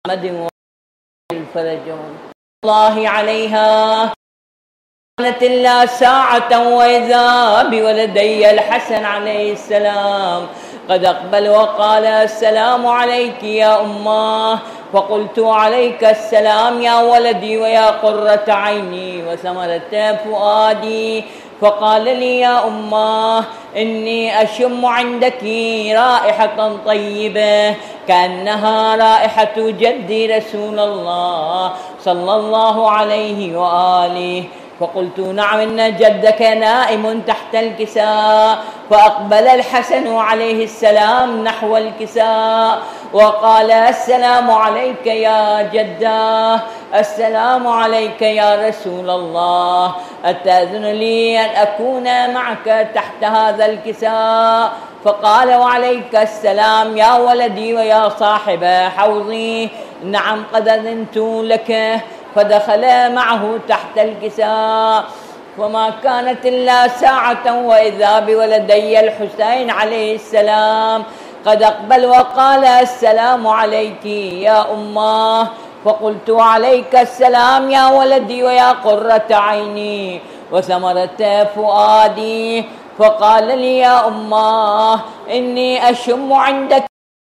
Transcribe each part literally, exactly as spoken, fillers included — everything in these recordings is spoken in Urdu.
محمد الفرجهم الله عليها كانت إلا ساعة وإذا بولدي الحسن عليه السلام قد أقبل وقال السلام عليك يا أماه، فقلت عليك السلام يا ولدي ويا قرة عيني وثمرة فؤادي، فقال لي يا أماه إني أشم عندك رائحة طيبة كأنها رائحة جدي رسول الله صلى الله عليه وآله، فقلت نعم إن جدك نائم تحت الكساء، فأقبل الحسن عليه السلام نحو الكساء وقال السلام عليك يا جداه، السلام عليك يا رسول الله، أتأذن لي أن أكون معك تحت هذا الكساء؟ فقال وعليك السلام يا ولدي ويا صاحب حوضي، نعم قد أذنت لك، فدخل معه تحت الكساء، وما كانت إلا ساعة وإذا بولدي الحسين عليه السلام قد أقبل وقال السلام عليك يا أماه، فقلت عليك السلام يا ولدي ويا قرة عيني وثمرة فؤادي، فقال لي يا أماه إني أشم عندك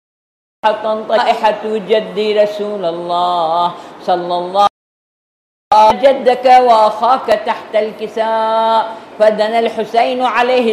رائحة جدي رسول الله صلى الله عليه وسلم، جدك وأخاك تحت الكساء، فدنا الحسين عليه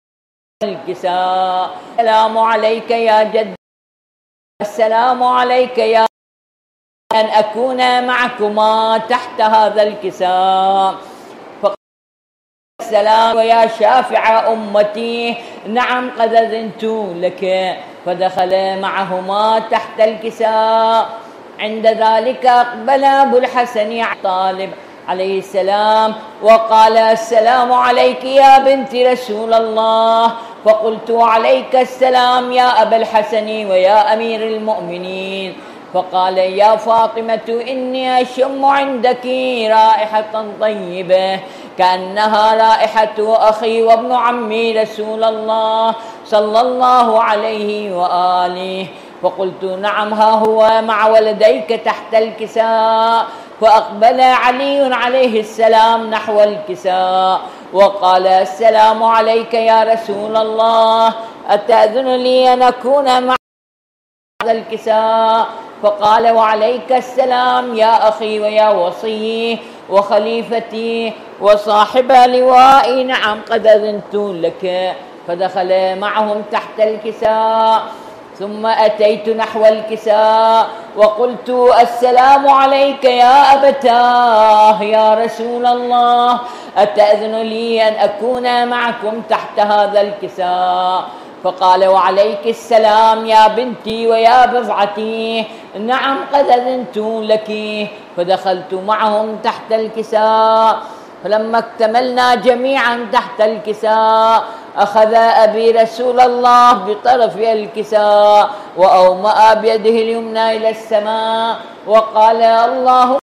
الكساء، السلام عليك يا جد، السلام عليك يا أن أكون معكما تحت هذا الكساء، فقال السلام ويا شافع أمتي، نعم قد أذنت لك، فدخل معهما تحت الكساء. عند ذلك أقبل أبو الحسن طالب عليه السلام وقال السلام عليك يا بنت رسول الله، فقلت عليك السلام يا أبا الحسن ويا أمير المؤمنين، فقال يا فاطمة إني أشم عندك رائحة طيبة كأنها رائحة أخي وابن عمي رسول الله صلى الله عليه وآله، فقلت نعم ها هو مع ولديك تحت الكساء، فأقبل علي عليه السلام نحو الكساء وقال السلام عليك يا رسول الله، أتأذن لي أن أكون مع هذا الكساء؟ فقال وعليك السلام يا أخي ويا وصي وخليفتي وصاحب لوائي، نعم قد أذنت لك، فدخل معهم تحت الكساء. ثم أتيت نحو الكساء وقلت السلام عليك يا أبتاه يا رسول الله، أتأذن لي أن أكون معكم تحت هذا الكساء؟ فقال وعليك السلام يا بنتي ويا بضعتي، نعم قد أذنت لك، فدخلت معهم تحت الكساء. فلما اكتملنا جميعا تحت الكساء أخذ أبي رسول الله بطرف الكساء وأومأ بيده اليمنى إلى السماء وقال اللهم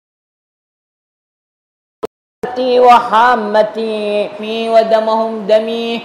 وحامتي ودمهم دمي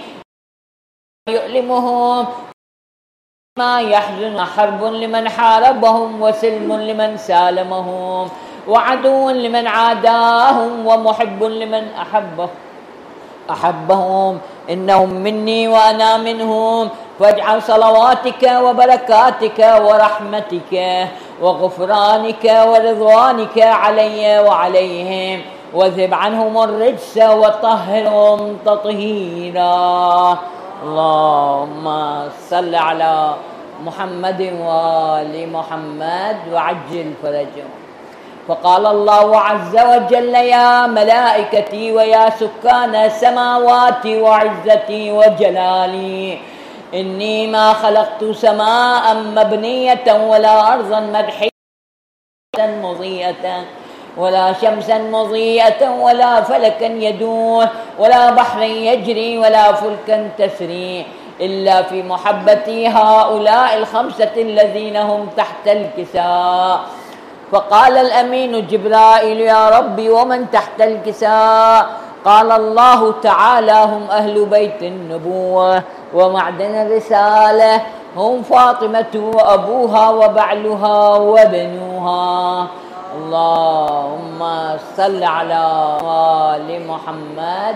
يؤلمهم ما يحزن، حرب لمن حاربهم وسلم لمن سالمهم وعدو لمن عاداهم ومحب لمن أحبه أحبهم، إنهم مني وأنا منهم، فاجعل صلواتك وبركاتك ورحمتك وغفرانك ورضوانك علي وعليهم، واذهب عنهم الرجس وطهرهم تطهيرا. اللهم صل على محمد وآل محمد وعجل فرجهم. فقال الله عز وجل يا ملائكتي ويا سكان سماواتي وعزتي وجلالي، إني ما خلقت سماء مبنية ولا أرضا مدحية مضيئة ولا شمسا مضيئة ولا فلكا يدور ولا بحرا يجري ولا فلكا تسري إلا في محبة هؤلاء الخمسة الذين هم تحت الكساء. فقال الأمين جبرائيل يا ربي ومن تحت الكساء؟ قال الله تعالى هم أهل بيت النبوة ومعدن الرسالة، هم فاطمة وأبوها وبعلها وبنوها. يعلمها. اللهم صل على آل محمد.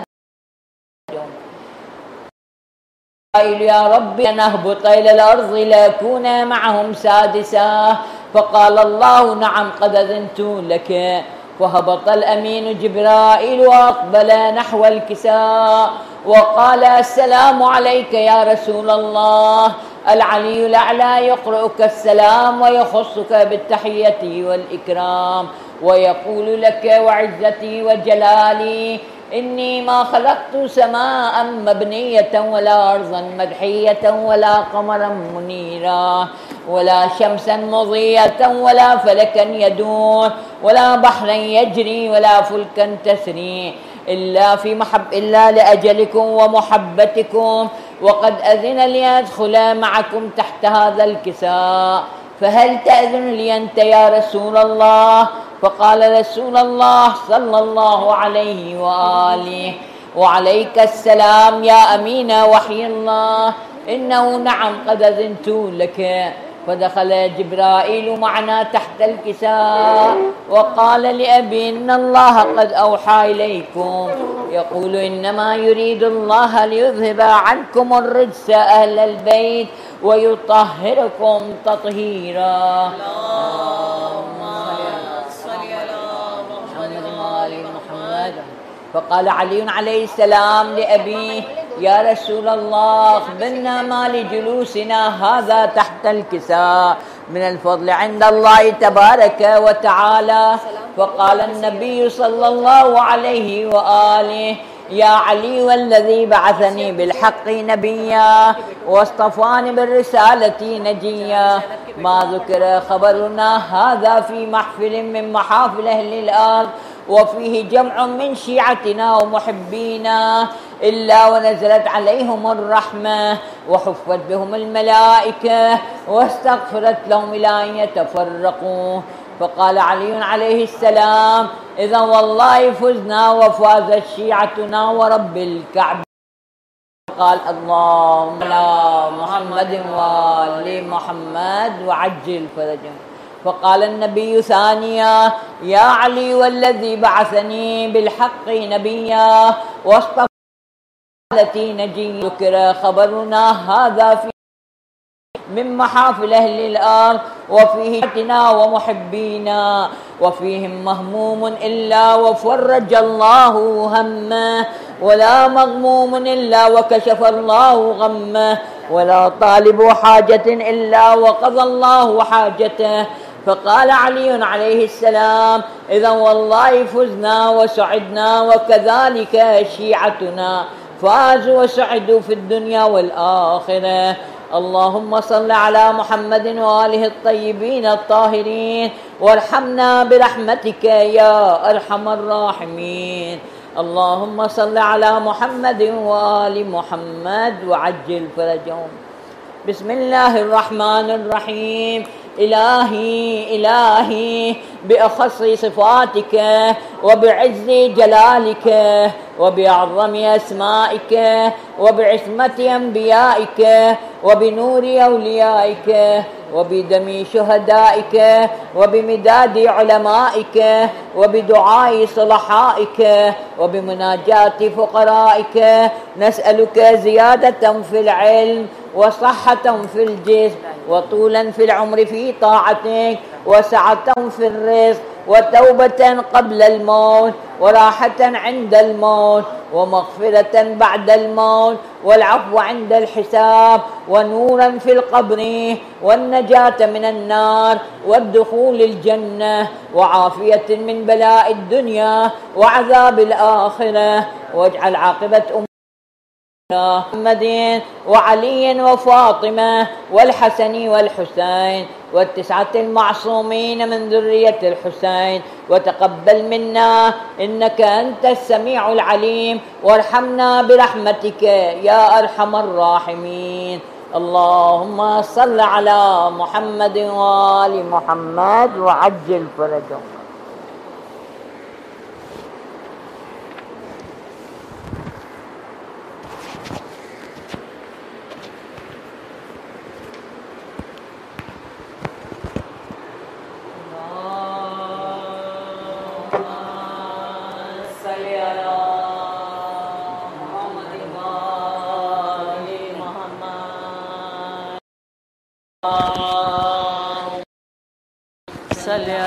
يا ربي نهبط إلى الأرض لأكون معهم سادسا. فقال الله نعم قد أذنت لك. فهبط الأمين جبرائيل وأقبل نحو الكساء وقال السلام عليك يا رسول الله. العلي الأعلى يقرأك السلام ويخصك بالتحية والإكرام ويقول لك وعزتي وجلالي إني ما خلقت سماء مبنية ولا أرضا مدحية ولا قمرا منيرا ولا شمسا مضيئة ولا فلكا يدور ولا بحرا يجري ولا فلكا تسري إلا في محب إلا لأجلكم ومحبتكم. وقد أذن لي أدخل معكم تحت هذا الكساء فهل تأذن لي أنت يا رسول الله؟ فقال رسول الله صلى الله عليه وآله وعليك السلام يا أمين وحي الله إنه نعم قد أذنت لك. فدخل جبرائيل معنا تحت الكساء وقال لأبي إن الله قد أوحى إليكم يقول إنما يريد الله ليذهب عنكم الرجس أهل البيت ويطهركم تطهيرا. فقال علي عليه السلام لأبيه يا رسول الله أخبرنا ما لجلوسنا هذا تحت الكساء من الفضل عند الله تبارك وتعالى. فقال النبي صلى الله عليه وآله يا علي والذي بعثني بالحق نبيا واصطفاني بالرسالة نجيا ما ذكر خبرنا هذا في محفل من محافل أهل الأرض وفيه جمع من شيعتنا ومحبينا إلا ونزلت عليهم الرحمة وحفت بهم الملائكة واستغفرت لهم إلى أن يتفرقوا. فقال علي عليه السلام إذا والله فزنا وفازت شيعتنا ورب الكعبة. قال اللهم على محمد وآل محمد وعجل فرجهم. فقال النبي ثانيا يا علي والذي بعثني بالحق نبيا واصطفى التي نجي ذكر خبرنا هذا في من محافل أهل الأرض وفيه شيعتنا ومحبينا وفيهم مهموم إلا وفرج الله همه ولا مغموم إلا وكشف الله غمه ولا طالب حاجة إلا وقضى الله حاجته. فقال علي عليه السلام إذا والله فزنا وسعدنا وكذلك شيعتنا فازوا وسعدوا في الدنيا والآخرة. اللهم صل على محمد وآله الطيبين الطاهرين وارحمنا برحمتك يا أرحم الراحمين. اللهم صل على محمد وآل محمد وعجل فرجهم. بسم الله الرحمن الرحيم. إلهي إلهي بأخص صفاتك وبعز جلالك وبأعظم أسمائك وبعصمة أنبيائك وبنور أوليائك وبدم شهدائك وبمداد علمائك وبدعاء صلحائك وبمناجاة فقرائك نسألك زيادة في العلم وصحة في الجسم وطولا في العمر في طاعتك وسعة في الرزق وتوبة قبل الموت وراحة عند الموت ومغفرة بعد الموت والعفو عند الحساب ونورا في القبر والنجاة من النار والدخول الجنة وعافية من بلاء الدنيا وعذاب الآخرة. واجعل عاقبة أمة محمد وعلي وفاطمة والحسن والحسين والتسعة المعصومين من ذرية الحسين وتقبل منا إنك أنت السميع العليم وارحمنا برحمتك يا أرحم الراحمين. اللهم صل على محمد وآل محمد وعجل فرجهم.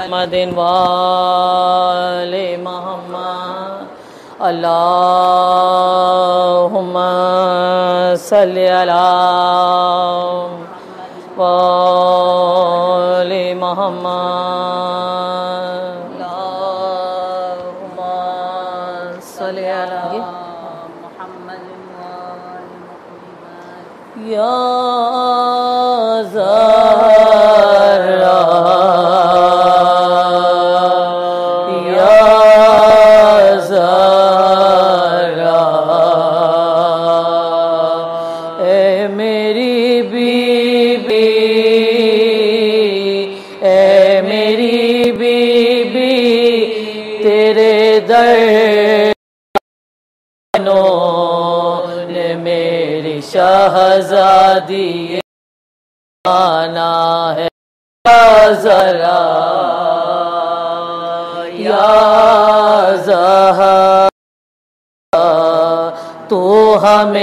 محمد وآل محمد اللہم صلی علی وآل محمد اللہم صلی علی محمد وآل محمد یا زہرا یا زہرا اے میری بی بی اے میری بی بی تیرے در نے میری شہزادی آنا ہے ذرا یا زہرا تو ہمیں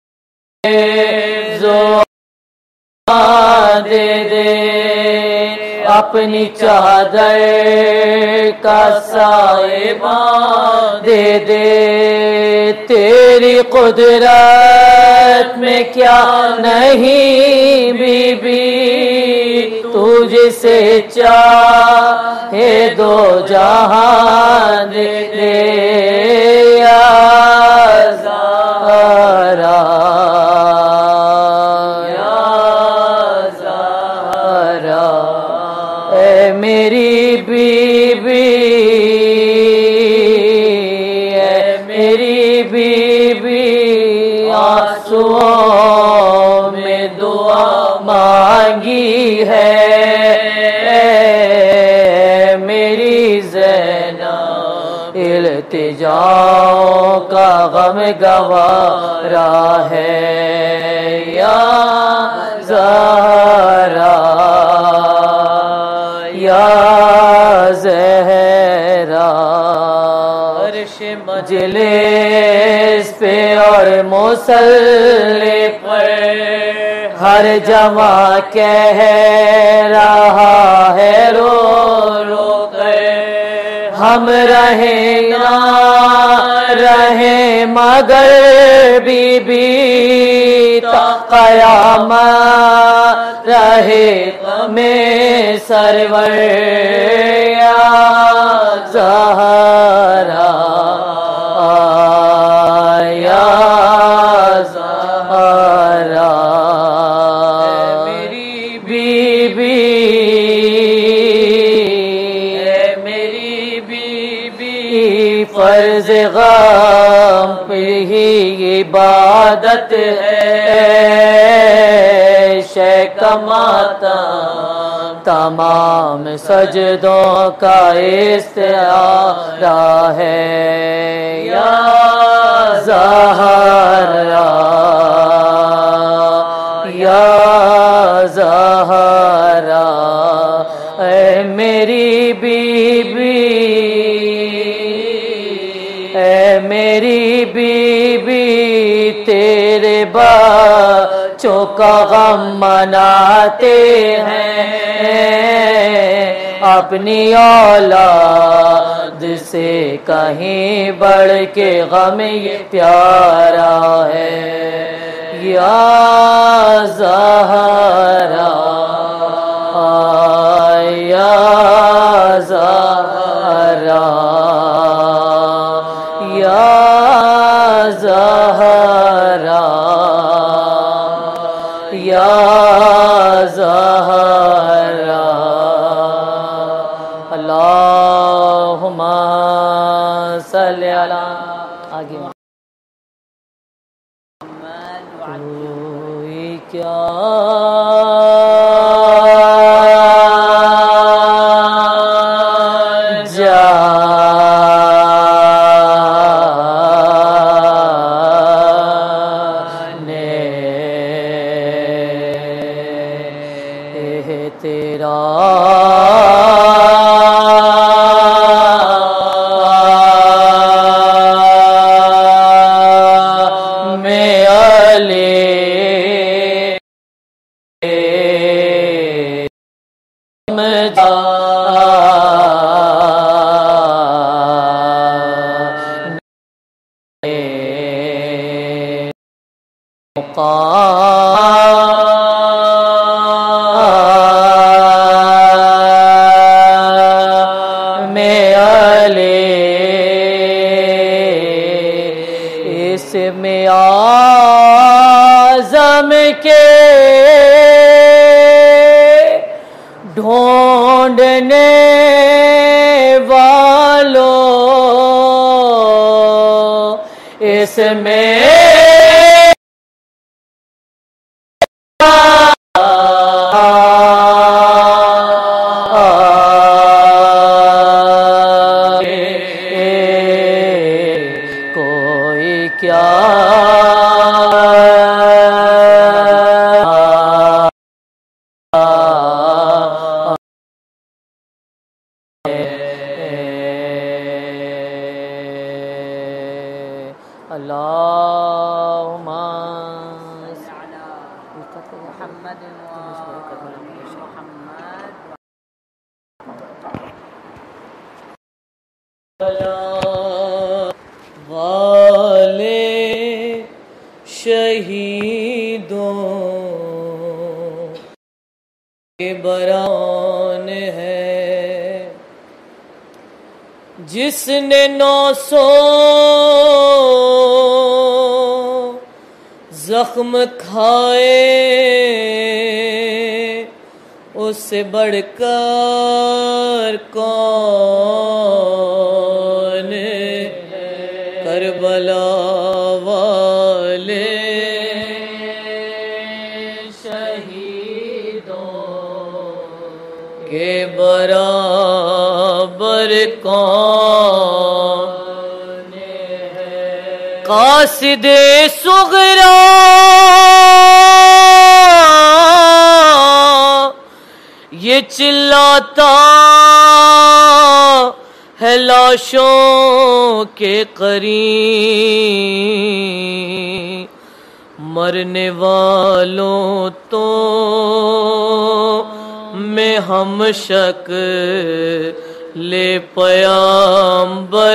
زبان دے دے اپنی چادر کا سائبان دے دے تیری قدرت میں کیا نہیں بی بی تجھ سے چاہے دو جہان دے دے یا زہرا یا زہرا اے میری بی بی اے میری بی بی آنسوؤں میں دعا مانگی ہے میری زینب التجاؤں کا غم گوارا ہے یا زہرا یا زہرا عرش مجلس پہ اور مصلی پر ہر جمع کہہ رہا ہے رو رو کر ہم رہیں نہ رہیں مگر بی بی تا قیامت رہے میں سرور یا زہرا یا زہرا میری بی بی میری بی بی فرض غم پہ ہی عبادت ہے شے کا ماتم تمام سجدوں کا استعارہ ہے یا زہرا یا زہرا اے میری بی بی اے میری بی بی تیرے بچوں کا غم مناتے ہیں اپنی اولاد سے کہیں بڑھ کے غم یہ پیارا ہے یا زہرا یا زہرا یا زہرا یا زہرا اللہم صلی علی آگے کوئی کیا تیرا میں علی مقام علی اسم اعظم کے ڈھونڈنے والوں اس میں کوئی کیا اللہم محمد والے شہیدوں کے بران ہے جس نے نو سو زخم کھائے اس سے بڑھ کر کون کربلا والے شہیدوں کے برابر کون ہے قاصد صغرا یہ چلاتا ہے لاشوں کے قریب مرنے والوں تو میں ہم شک لے پیامبر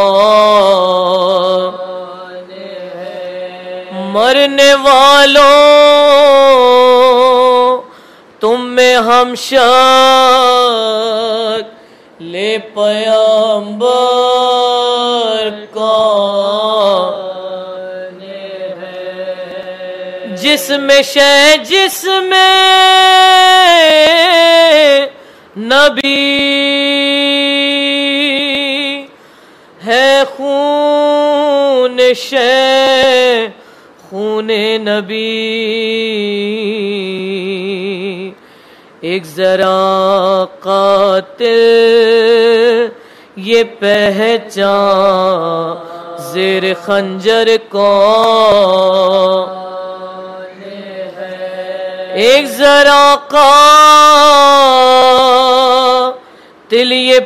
کون ہے مرنے والوں تم میں ہم شک لے پیامبر کون ہے جس میں شے جس میں نبی ہے خون شے خون نبی ایک ذرا قاتل یہ پہچان زیر خنجر کون ہے ایک ذرا قاتل یہ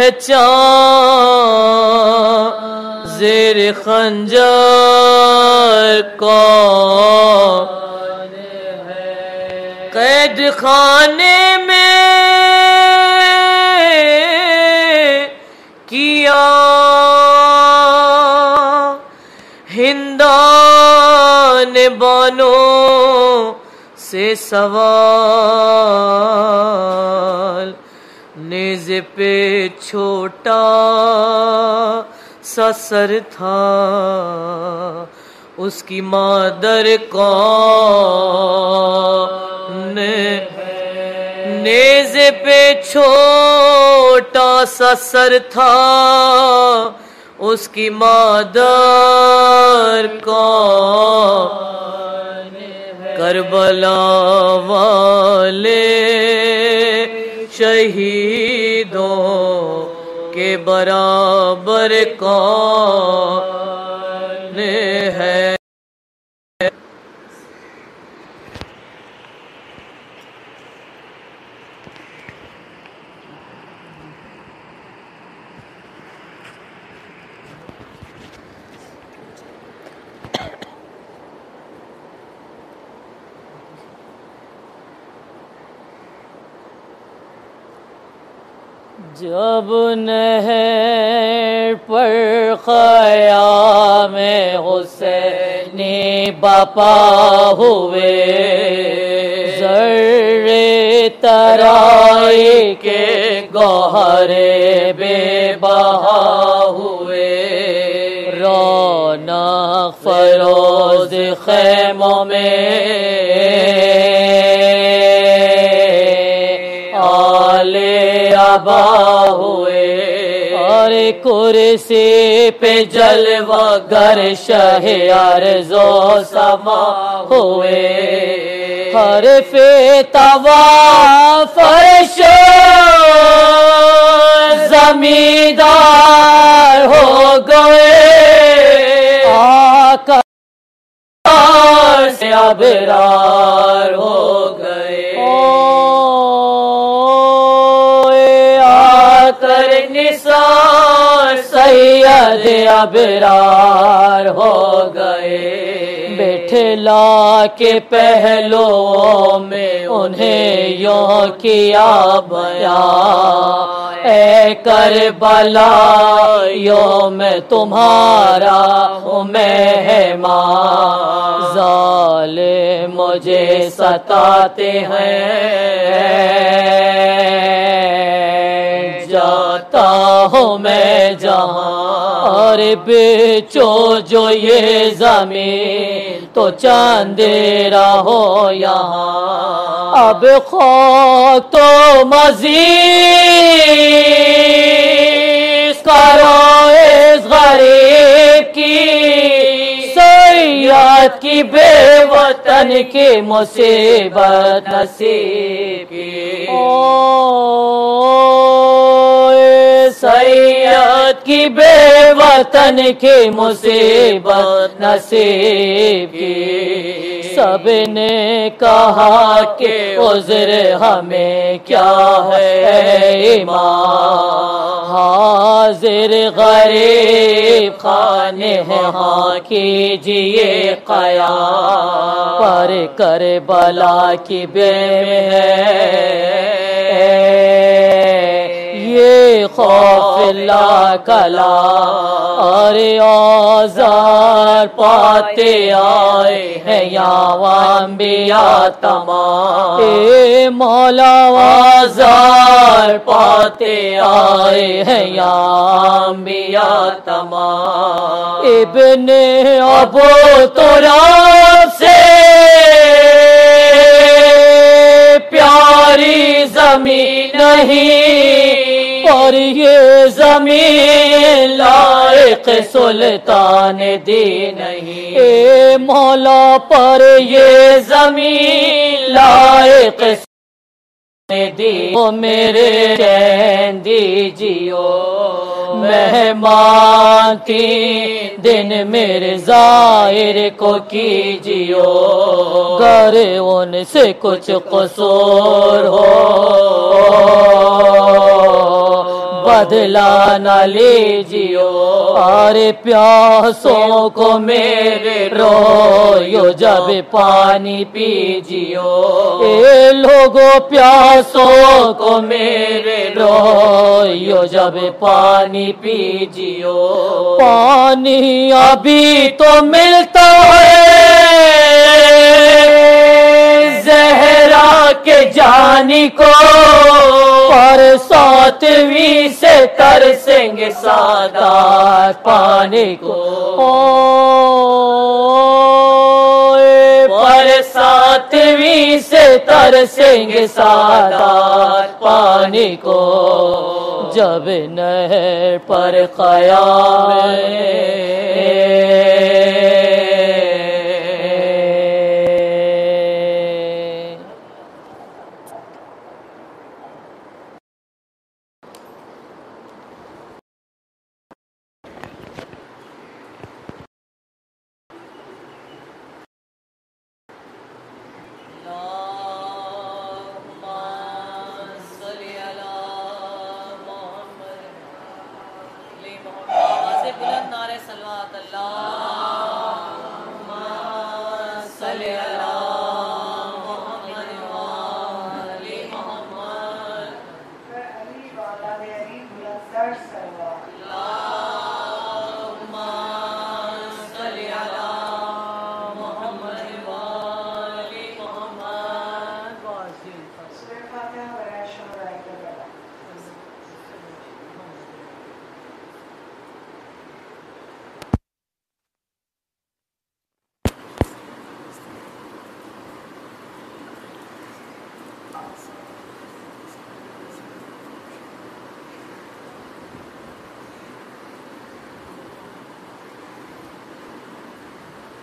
پہچان زیر خنجر کون ہے قید خانے میں کیا ہندان بانوں سے سوال نیزے پہ چھوٹا سا سر تھا اس کی مادر کون ہے نیزے پہ چھوٹا سا سر تھا اس کی مادر کون ہے کربلا والے شہیدوں کے برابر کون ہے جب نہر پر خیام حسین اتنی بپا ہوئے ذرے ترائی کے گوہر بے بہا ہوئے رونق فروز خیموں میں آل ابا ہوئے اور کرسی پہ جلوہ گر شہ ارض و سما ہوئے حرف طواف فرش زمیندار ہو گئے آقا سے ابرار ہو گئے آقر نثار سید ابرار ہو گئے بٹھلا کے پہلوؤں میں انہیں یوں کیا بیان اے کربلا یوم تمہارا ہوں مہمان ظالم مجھے ستاتے ہیں جاتا ہوں میں جہاں اور بیچو جو یہ زمین تو چاندیرا ہو یہاں اب خاک تو مزید کرو اس غریب کی سیاد کی بے وطن کی مصیبت نصیب کی سیاد کی بے وطن کی مصیبت نصیب کی سب نے کہا کہ عذر ہمیں کیا ہے ایمان حاضر غریب خانے ہاں کیجئے قیام پر کربلا کی بے میں ہے یہ خوف اللہ کلا اور آزار پاتے آئے ہیں یا انبیاء تمام اے مولا آزار پاتے آئے ہیں یا انبیاء تمام ابن ابو تراب سے پیاری زمین نہیں اور یہ زمین لائق سلطان دی نہیں اے مولا پر یہ زمین لائق دی او میرے چین دیجیو مہمان تین دن میرے زائر کو کیجیو گر ان سے کچھ قصور ہو بدلا نہ لیجیو اور پیاسوں کو میرے رویو جب پانی پیجیو اے لوگوں پیاسوں کو میرے رویو جب پانی پیجیو پانی ابھی تو ملتا ہے زہرا کے جانی کو پر ساتویں سے ترسیں گے سادات پانی کو پر ساتویں سے ترسیں گے سادات پانی کو جب نہر پر قیام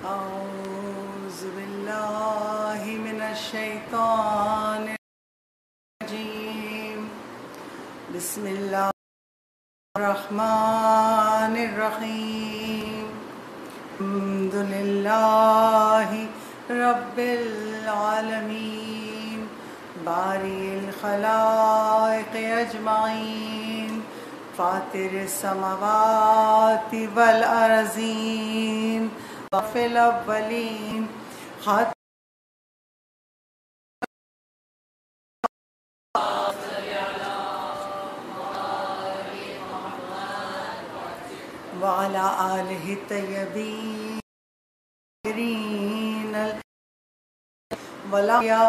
أعوذ بالله من الشيطان الرجيم بسم الله الرحمن الرحيم الحمد لله رب العالمين بارئ الخلائق أجمعين فاطر السماوات والأرضين وفي الأولين خاتم وعلى آله الطيبين ولا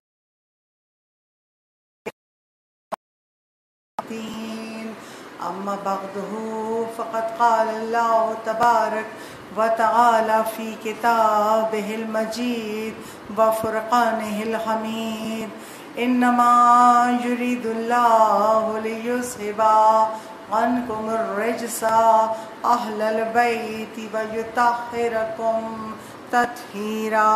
أما بعده فقد قال الله تبارك وتعالى في كتابه المجيد وفرقانه الحميد إنما يريد الله ليذهب عنكم الرجس أهل البيت ويطهركم تطهيرا.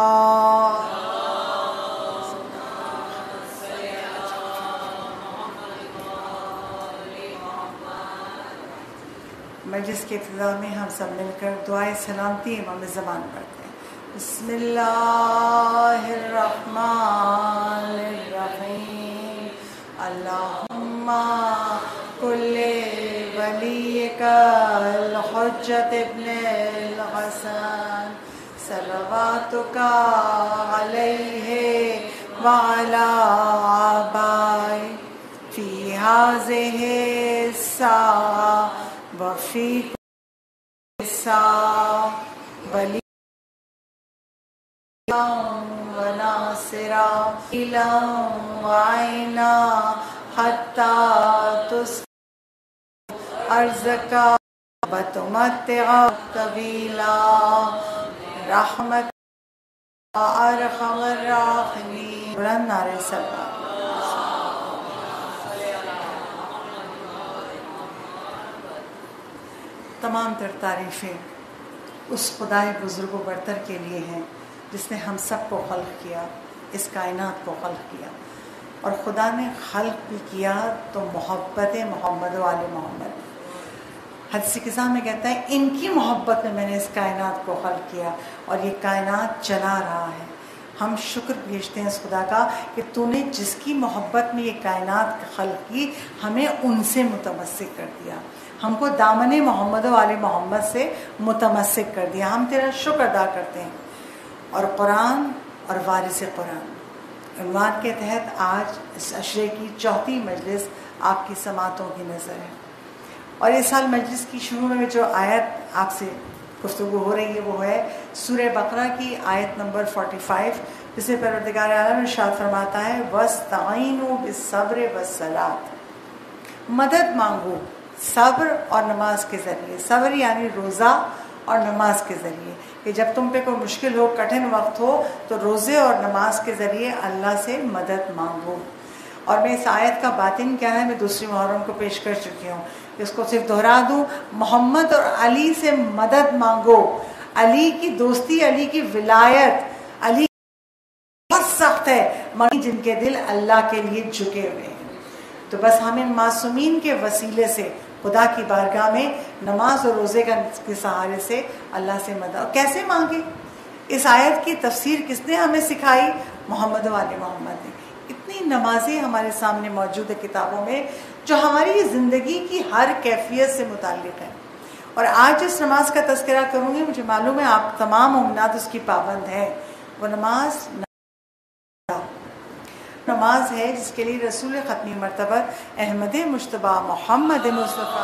مجلس کے ابتدا میں ہم سب مل کر دعائے سلامتی امام زمان پڑھتے ہیں. بسم اللہ الرحمن الرحیم. اللہم کل ولیک الحجت ابن الحسن صلواتک علیہ وعلی آبائی فی ہذہ الساعہ وفی الساعہ ولی وناصرا إلا وعینا حتی تسکن ارزق وتمتع طویلا رحمت ارحم الراحمین. بلند نعرہ صلوات. تمام تر تعریفیں اس خدائے بزرگ و برتر کے لیے ہیں جس نے ہم سب کو خلق کیا، اس کائنات کو خلق کیا. اور خدا نے خلق بھی کیا تو محبت محمد و آل محمد. حدیث قدسی میں کہتا ہے ان کی محبت میں میں نے اس کائنات کو خلق کیا اور یہ کائنات چلا رہا ہے. ہم شکر بھیجتے ہیں اس خدا کا کہ تو نے جس کی محبت میں یہ کائنات خلق کی ہمیں ان سے متمسک کر دیا، ہم کو دامن محمد و آل محمد سے متمسک کر دیا. ہم تیرا شکر ادا کرتے ہیں. اور قرآن اور وارث قرآن عنوان کے تحت آج اس عشرے کی چوتھی مجلس آپ کی سماعتوں کی نظر ہے. اور اس سال مجلس کی شروع میں جو آیت آپ سے گفتگو ہو رہی ہے وہ ہے سورہ بقرہ کی آیت نمبر پینتالیس، جسے پروردگار عالم ارشاد فرماتا ہے وَاسْتَعِینُوا بِالصَّبْرِ وَالصَّلَاةِ. مدد مانگو صبر اور نماز کے ذریعے. صبر یعنی روزہ اور نماز کے ذریعے، کہ جب تم پہ کوئی مشکل ہو، کٹھن وقت ہو، تو روزے اور نماز کے ذریعے اللہ سے مدد مانگو. اور میں اس آیت کا باطن کیا ہے میں دوسری محرم کو پیش کر چکی ہوں، اس کو صرف دہرا دوں. محمد اور علی سے مدد مانگو. علی کی دوستی، علی کی ولایت، علی بہت سخت ہے مگر جن کے دل اللہ کے لیے جھکے ہوئے ہیں. تو بس ہم ان معصومین کے وسیلے سے خدا کی بارگاہ میں نماز اور روزے کے سہارے سے اللہ سے مدد. کیسے مانگے؟ اس آیت کی تفسیر کس نے ہمیں سکھائی؟ محمد و آل محمد نے. اتنی نمازیں ہمارے سامنے موجود ہے کتابوں میں جو ہماری زندگی کی ہر کیفیت سے متعلق ہے. اور آج جس نماز کا تذکرہ کروں گی مجھے معلوم ہے آپ تمام مومنات اس کی پابند ہیں. وہ نماز نماز ہے جس کے لیے رسول ختمی مرتبہ احمد مجتبیٰ محمد مصطفیٰ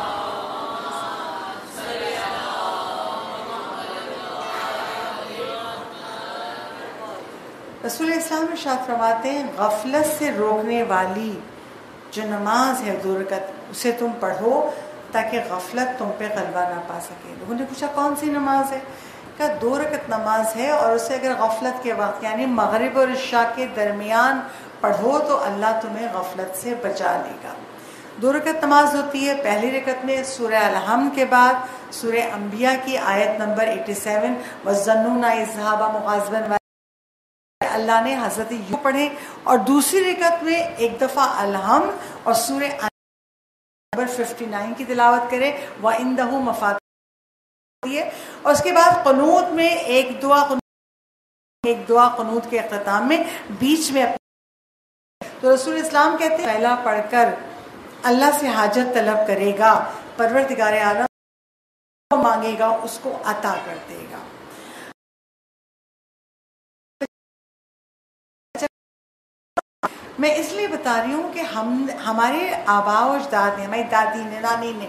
رسول اسلام ارشاد فرماتے ہیں غفلت سے روکنے والی جو نماز ہے دو رکعت اسے تم پڑھو تاکہ غفلت تم پہ غلبہ نہ پا سکے. لوگوں نے پوچھا کون سی نماز ہے؟ کہا دو رکعت نماز ہے اور اسے اگر غفلت کے وقت یعنی مغرب اور عشاء کے درمیان پڑھو تو اللہ تمہیں غفلت سے بچا لے گا. دو رکعت نماز ہوتی ہے. پہلی رکعت میں سورہ الحمد کے بعد سورہ انبیاء کی آیت نمبر ساٹھاسی وَالظَّنُّونَ إِذْ ذَهَبَ مُغَاضِبًا اللہ نے حضرت یو پڑھے. اور دوسری رکعت میں ایک دفعہ الحمد اور سورہ نمبر ففٹی نائن کی تلاوت کرے. وَعِندَهُ مَفَاتِحُ. اور اس کے بعد قنوت میں ایک دعا ایک دعا قنوت کے اختتام میں بیچ میں. تو رسول اسلام کہتے ہیں پہلا پڑھ کر اللہ سے حاجت طلب کرے گا، پروردگار عالم مانگے گا اس کو عطا کر دے گا. میں اس لیے بتا رہی ہوں کہ ہم ہمارے آباء و اجداد نے، ہماری دادی نے، نانی نے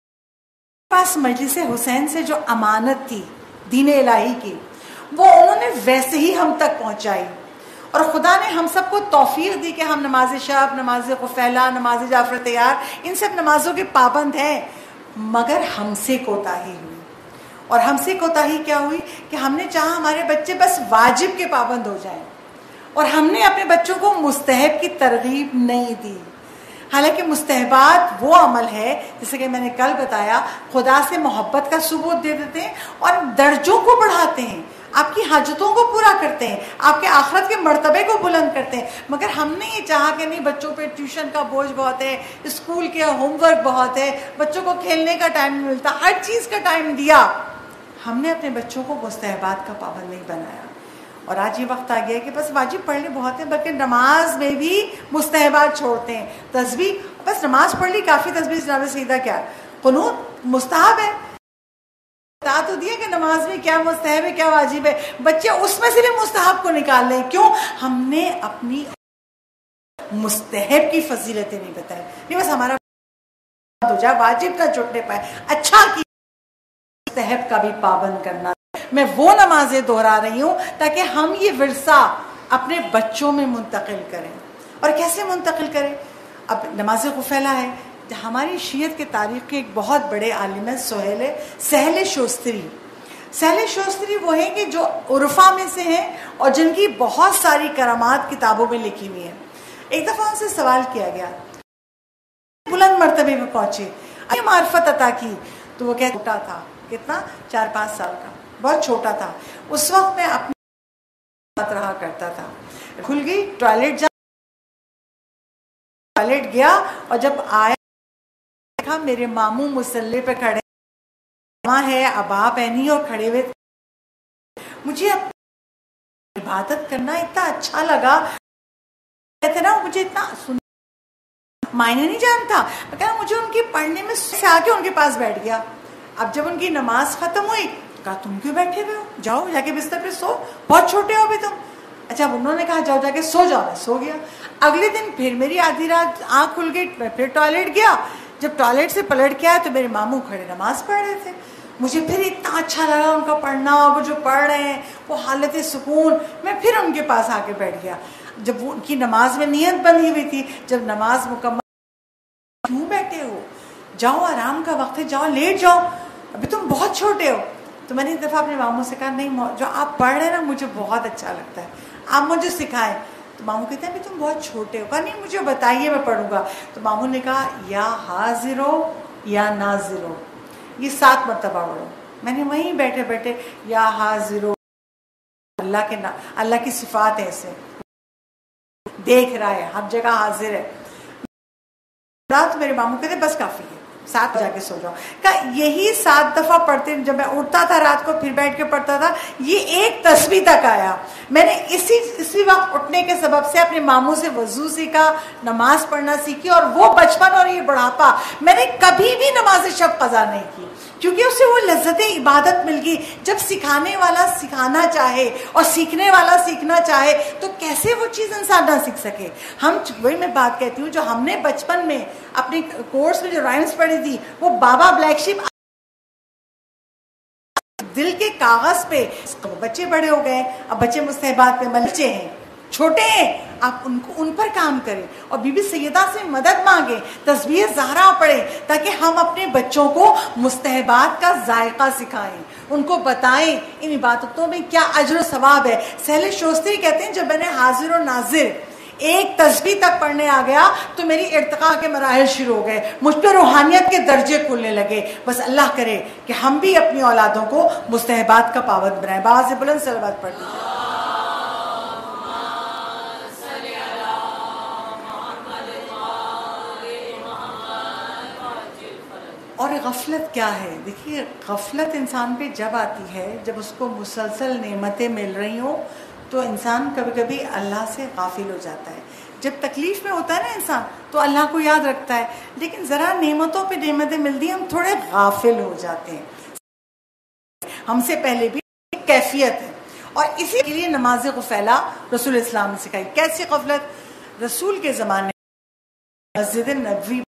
پاس مجلس حسین سے جو امانت تھی دین الہی کی، وہ انہوں نے ویسے ہی ہم تک پہنچائی. اور خدا نے ہم سب کو توفیق دی کہ ہم نماز شب، نماز قفیلہ، نماز جعفر تیار، ان سب نمازوں کے پابند ہیں. مگر ہم سے کوتاہی ہوئی. اور ہم سے کوتاہی کیا ہوئی کہ ہم نے چاہا ہمارے بچے بس واجب کے پابند ہو جائیں، اور ہم نے اپنے بچوں کو مستحب کی ترغیب نہیں دی. حالانکہ مستحبات وہ عمل ہے جیسے کہ میں نے کل بتایا، خدا سے محبت کا ثبوت دے دیتے ہیں اور درجوں کو بڑھاتے ہیں، آپ کی حاجتوں کو پورا کرتے ہیں، آپ کے آخرت کے مرتبے کو بلند کرتے ہیں. مگر ہم نے یہ چاہا کہ نہیں، بچوں پہ ٹیوشن کا بوجھ بہت ہے، اسکول کے ہوم ورک بہت ہے، بچوں کو کھیلنے کا ٹائم نہیں ملتا، ہر چیز کا ٹائم دیا. ہم نے اپنے بچوں کو مستحبات کا پابند نہیں بنایا. اور آج یہ وقت آ گیا کہ بس واجب پڑھ لیں بہت ہیں، بلکہ نماز میں بھی مستحبات چھوڑتے ہیں. تسبیح بس نماز پڑھ لی کافی، تسبیح جناب سیدھا کیا قنوت مستحب ہے. بتا تو دیا کہ نماز میں کیا مستحب ہے کیا واجب ہے، بچے اس میں سے بھی مستحب کو نکال لیں. کیوں؟ ہم نے اپنی مستحب کی فضیلتیں نہیں بتائی. نہیں بس ہمارا ہو جائے واجب کا چھوٹنے پائے، اچھا کی مستحب کا بھی پابند کرنا. میں وہ نمازیں دہرا رہی ہوں تاکہ ہم یہ ورثہ اپنے بچوں میں منتقل کریں. اور کیسے منتقل کریں؟ اب نماز قفیلہ ہے، ہماری شیعت کے تاریخ کے ایک بہت بڑے عالم ہے سہیل سہل شوستری. سہل شوستری وہ ہیں کہ جو عرفا میں سے ہیں اور جن کی بہت ساری کرامات کتابوں میں لکھی ہوئی ہیں. ایک دفعہ ان سے سوال کیا گیا، بلند مرتبے میں پہنچے، معرفت عطا کی، تو وہ کہتا چھوٹا تھا، کتنا؟ چار پانچ سال کا، بہت چھوٹا تھا. اس وقت میں اپنے ساتھ رہا کرتا تھا. کھل گئی ٹوائلٹ، جا ٹوائلٹ گیا اور جب آیا دیکھا میرے ماموں مصلی پہ کھڑے، ماں ہے ابا پہنی اور کھڑے ہوئے. مجھے عبادت کرنا اتنا اچھا لگا، کہتے نا مجھے اتنا سن معنی نہیں جانتا، کہا مجھے ان کی پڑھنے میں سے آ کے ان کے پاس بیٹھ گیا. اب جب ان کی نماز ختم ہوئی، کہا تم کیوں بیٹھے ہوئے ہو، جاؤ جا کے بستر پہ سو، بہت چھوٹے ہو ابھی تم. اچھا انہوں نے کہا جاؤ جا کے سو جاؤ، میں سو گیا. اگلے دن پھر میری آدھی رات آنکھ کھل گئی، میں پھر ٹوائلٹ گیا. جب ٹوائلٹ سے پلٹ کے آیا تو میرے ماموں کھڑے نماز پڑھ رہے تھے. مجھے پھر اتنا اچھا لگا ان کا پڑھنا، وہ جو پڑھ رہے ہیں وہ حالت سکون. میں پھر ان کے پاس آ کے بیٹھ گیا. جب وہ ان کی نماز میں نیت بنی ہوئی تھی، جب نماز مکمل، کیوں بیٹھے ہو، جاؤ آرام کا وقت ہے، جاؤ لیٹ جاؤ، ابھی تم بہت چھوٹے ہو. تو میں نے ایک دفعہ اپنے ماموں سے کہا نہیں، جو آپ پڑھ رہے ہیں نا مجھے بہت اچھا لگتا ہے، آپ مجھے سکھائیں. تو ماموں کہتے ہیں ابھی تم بہت چھوٹے ہو. کہا نہیں مجھے بتائیے میں پڑھوں گا. تو ماموں نے کہا یا حاضر ہو یا ناظر ہو، یہ سات مرتبہ پڑھو. میں نے وہیں بیٹھے بیٹھے یا حاضر ہو، اللہ کے نا اللہ کی صفات ہے، اسے دیکھ رہا ہے، ہر جگہ حاضر ہے. رات میرے ماموں کہتے بس کافی ہے، سات جا کے سو جاؤ. کہا یہی سات دفعہ پڑھتے، جب میں اٹھتا تھا رات کو پھر بیٹھ کے پڑھتا تھا، یہ ایک تسبیح تک آیا. میں نے اسی اسی وقت اٹھنے کے سبب سے اپنے ماموں سے وضو سیکھا، نماز پڑھنا سیکھی. اور وہ بچپن اور یہ بڑھاپا میں نے کبھی بھی نماز شب قضا نہیں کی، کیونکہ اسے وہ لذت عبادت مل گئی. جب سکھانے والا سکھانا چاہے اور سیکھنے والا سیکھنا چاہے تو کیسے وہ چیز انسان نہ سیکھ سکے. ہم وہی میں بات کہتی ہوں، جو ہم نے بچپن میں اپنے کورس میں جو رائمز پڑھی تھی، وہ بابا بلیک شیپ دل کے کاغذ پہ. بچے بڑے ہو گئے، اب بچے مستحبات پہ ملچے ہیں، چھوٹے ہیں، آپ ان کو ان پر کام کریں اور بی بی سیدہ سے مدد مانگیں، تسبیح زہرا پڑھیں، تاکہ ہم اپنے بچوں کو مستحبات کا ذائقہ سکھائیں، ان کو بتائیں ان عبادتوں میں کیا اجر و ثواب ہے. سہل شوستری کہتے ہیں جب میں نے حاضر و ناظر ایک تسبیح تک پڑھنے آ گیا تو میری ارتقاء کے مراحل شروع ہو گئے، مجھ پہ روحانیت کے درجے کھلنے لگے. بس اللہ کرے کہ ہم بھی اپنی اولادوں کو مستحبات کا پابند بنائیں. باہر سے بلند صلوات پڑھ دیجیے. اور غفلت کیا ہے؟ دیکھیے غفلت انسان پہ جب آتی ہے جب اس کو مسلسل نعمتیں مل رہی ہوں تو انسان کبھی کبھی اللہ سے غافل ہو جاتا ہے. جب تکلیف میں ہوتا ہے نا انسان تو اللہ کو یاد رکھتا ہے، لیکن ذرا نعمتوں پہ نعمتیں ملتی ہیں ہم تھوڑے غافل ہو جاتے ہیں. ہم سے پہلے بھی کیفیت ہے، اور اسی کے لیے نماز غفیلہ رسول اسلام نے سکھائی. کیسی غفلت؟ رسول کے زمانے میں مسجد نبوی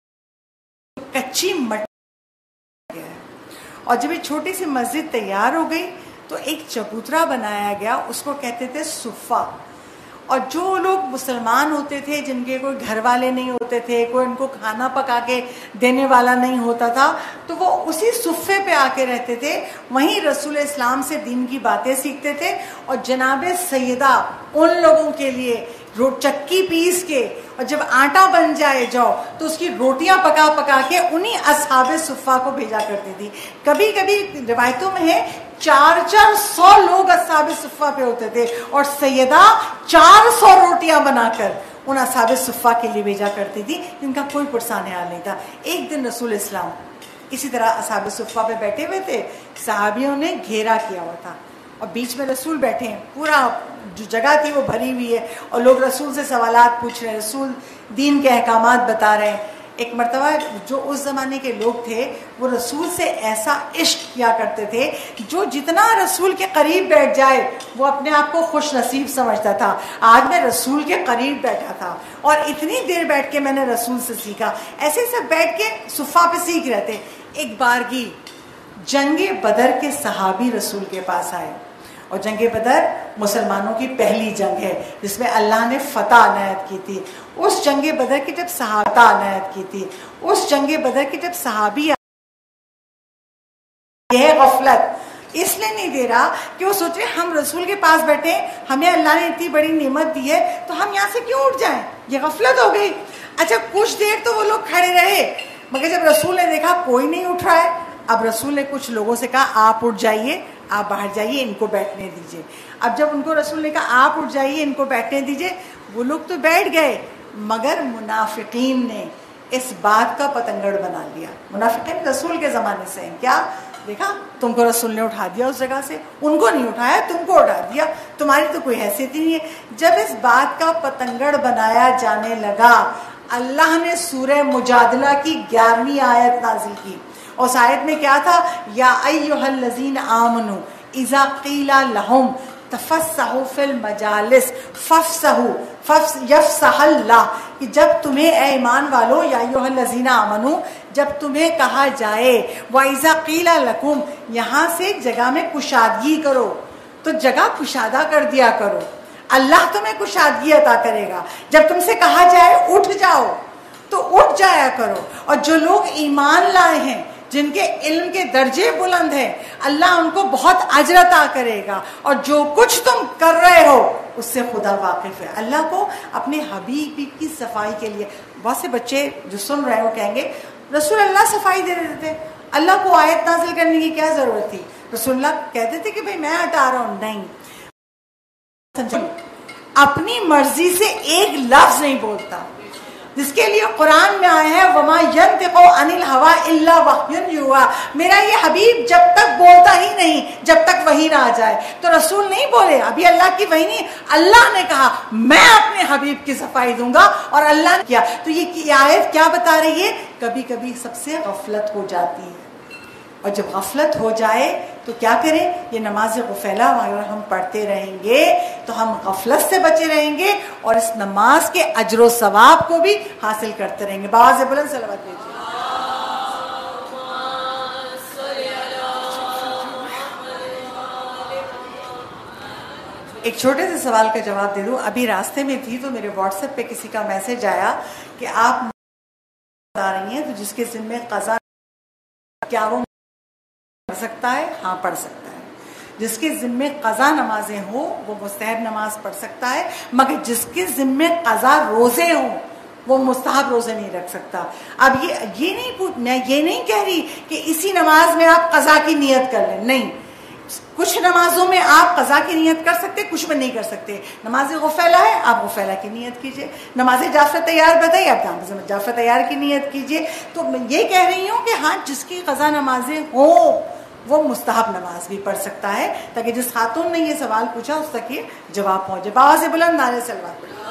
کچی مٹی گیا ہے، اور جب یہ چھوٹی سی مسجد تیار ہو گئی تو ایک چبوترا بنایا گیا، اس کو کہتے تھے صفہ. اور جو لوگ مسلمان ہوتے تھے جن کے کوئی گھر والے نہیں ہوتے تھے، کوئی ان کو کھانا پکا کے دینے والا نہیں ہوتا تھا، تو وہ اسی صفے پہ آ کے رہتے تھے، وہیں رسول اسلام سے دین کی باتیں سیکھتے تھے. اور جناب سیدہ ان لوگوں کے لیے چکی پیس کے اور جب آٹا بن جائے جاؤ تو اس کی روٹیاں پکا پکا کے انہی اصحاب صفہ کو بھیجا کرتی تھی. کبھی کبھی روایتوں میں ہے چار چار سو لوگ اصحاب صفہ پہ ہوتے تھے اور سیدہ چار سو روٹیاں بنا کر ان اصحاب صفہ کے لیے بھیجا کرتی تھی جن کا کوئی پرسان حال نہیں تھا. ایک دن رسول اسلام اسی طرح اصحاب صفہ پہ بیٹھے ہوئے تھے، صحابیوں نے گھیرا کیا ہوا تھا اور بیچ میں رسول بیٹھے ہیں، پورا جو جگہ تھی وہ بھری ہوئی ہے اور لوگ رسول سے سوالات پوچھ رہے ہیں، رسول دین کے احکامات بتا رہے ہیں. ایک مرتبہ جو اس زمانے کے لوگ تھے وہ رسول سے ایسا عشق کیا کرتے تھے، جو جتنا رسول کے قریب بیٹھ جائے وہ اپنے آپ کو خوش نصیب سمجھتا تھا. آج میں رسول کے قریب بیٹھا تھا اور اتنی دیر بیٹھ کے میں نے رسول سے سیکھا. ایسے سب بیٹھ کے صفہ پہ سیکھ رہے تھے. ایک بارگی جنگ بدر کے صحابی رسول کے پاس آئے، اور جنگ بدر مسلمانوں کی پہلی جنگ ہے جس میں اللہ نے فتح عنایت کی تھی. اس جنگ بدر کی جب صحابہ عنایت کی تھی، اس جنگ بدر کی جب صحابی یہ غفلت اس لیے نہیں دے رہا کہ وہ سوچے ہم رسول کے پاس بیٹھے، ہمیں اللہ نے اتنی بڑی نعمت دی ہے تو ہم یہاں سے کیوں اٹھ جائیں. یہ غفلت ہو گئی. اچھا کچھ دیر تو وہ لوگ کھڑے رہے، مگر جب رسول نے دیکھا کوئی نہیں اٹھ رہا ہے، اب رسول نے کچھ لوگوں سے کہا آپ اٹھ جائیے، آپ باہر جائیے، ان کو بیٹھنے دیجئے. اب جب ان کو رسول نے کہا آپ اٹھ جائیے، ان کو بیٹھنے دیجئے، وہ لوگ تو بیٹھ گئے، مگر منافقین نے اس بات کا پتنگڑ بنا لیا. منافقین رسول کے زمانے سے ہیں. کیا دیکھا تم کو رسول نے اٹھا دیا اس جگہ سے، ان کو نہیں اٹھایا، تم کو اٹھا دیا، تمہاری تو کوئی حیثیت ہی نہیں ہے. جب اس بات کا پتنگڑ بنایا جانے لگا، اللہ نے سورہ مجادلہ کی گیارہویں آیت نازل کی. اس آیت میں کیا تھا؟ یا ایھا الذین آمنوا اذا قیل لہم تفسحوا فی المجالس فافسحوا یفسح اللہ، کہ جب تمہیں اے ایمان والو، یا ایھا الذین آمنوا، جب تمہیں کہا جائے وَإِذَا قِيلَ لَكُمْ، یہاں سے جگہ میں کشادگی کرو، تو جگہ کشادہ کر دیا کرو، اللہ تمہیں کشادگی عطا کرے گا. جب تم سے کہا جائے اٹھ جاؤ تو اٹھ جایا کرو. اور جو لوگ ایمان لائے ہیں، جن کے علم کے درجے بلند ہیں، اللہ ان کو بہت اجر عطا کرے گا. اور جو کچھ تم کر رہے ہو اس سے خدا واقف ہے. اللہ کو اپنے حبیب کی صفائی کے لیے، بہت سے بچے جو سن رہے ہو کہیں گے رسول اللہ صفائی دے دیتے تھے، اللہ کو آیت نازل کرنے کی کیا ضرورت تھی؟ رسول اللہ کہتے تھے کہ بھئی میں ہٹا رہا ہوں. نہیں، اپنی مرضی سے ایک لفظ نہیں بولتا، جس کے لیے قرآن میں آیا ہے وَمَا يَنْطِقُ عَنِ الْهَوَىٰ إِلَّا وَحْيٌ يُوحَىٰ، میرا یہ حبیب جب تک بولتا ہی نہیں جب تک وحی نہ آ جائے. تو رسول نہیں بولے، ابھی اللہ کی وحی نہیں، اللہ نے کہا میں اپنے حبیب کی صفائی دوں گا، اور اللہ نے کیا. تو یہ آیت کیا بتا رہی ہے؟ کبھی کبھی سب سے غفلت ہو جاتی ہے، اور جب غفلت ہو جائے تو کیا کریں؟ یہ نماز غفیلہ اگر ہم پڑھتے رہیں گے تو ہم غفلت سے بچے رہیں گے اور اس نماز کے اجر و ثواب کو بھی حاصل کرتے رہیں گے. باز بلند صلوات بھیجیے. ایک چھوٹے سے سوال کا جواب دے دوں. ابھی راستے میں تھی تو میرے واٹس ایپ پہ کسی کا میسج آیا کہ آپ بتا رہی ہیں تو جس کے ذمہ قضا، کیا وہ پڑھ سکتا ہے؟ ہاں پڑھ سکتا ہے. جس کے ذمے قضا نمازیں ہوں وہ مستحب نماز پڑھ سکتا ہے، مگر جس کے ذمے قضا روزے ہوں وہ مستحب روزے نہیں رکھ سکتا۔ اب یہ یہ نہیں پوچھ میں یہ نہیں کہہ رہی کہ اسی نماز میں آپ قضا کی نیت کر لیں، نہیں، کچھ نمازوں میں آپ قضا کی نیت کر سکتے، کچھ میں نہیں کر سکتے۔ نماز غفیلہ ہے، آپ غفیلہ کی نیت کیجئے۔ نماز جعفر تیار بتائیے، آپ جعفر تیار کی نیت کیجئے۔ تو میں یہ کہہ رہی ہوں کہ ہاں جس کی قضا نمازیں ہوں وہ مستحب نماز بھی پڑھ سکتا ہے، تاکہ جس خاتون نے یہ سوال پوچھا اس تک یہ جواب پہنچے۔ آواز بلند نعرہ صلوات پڑھیں۔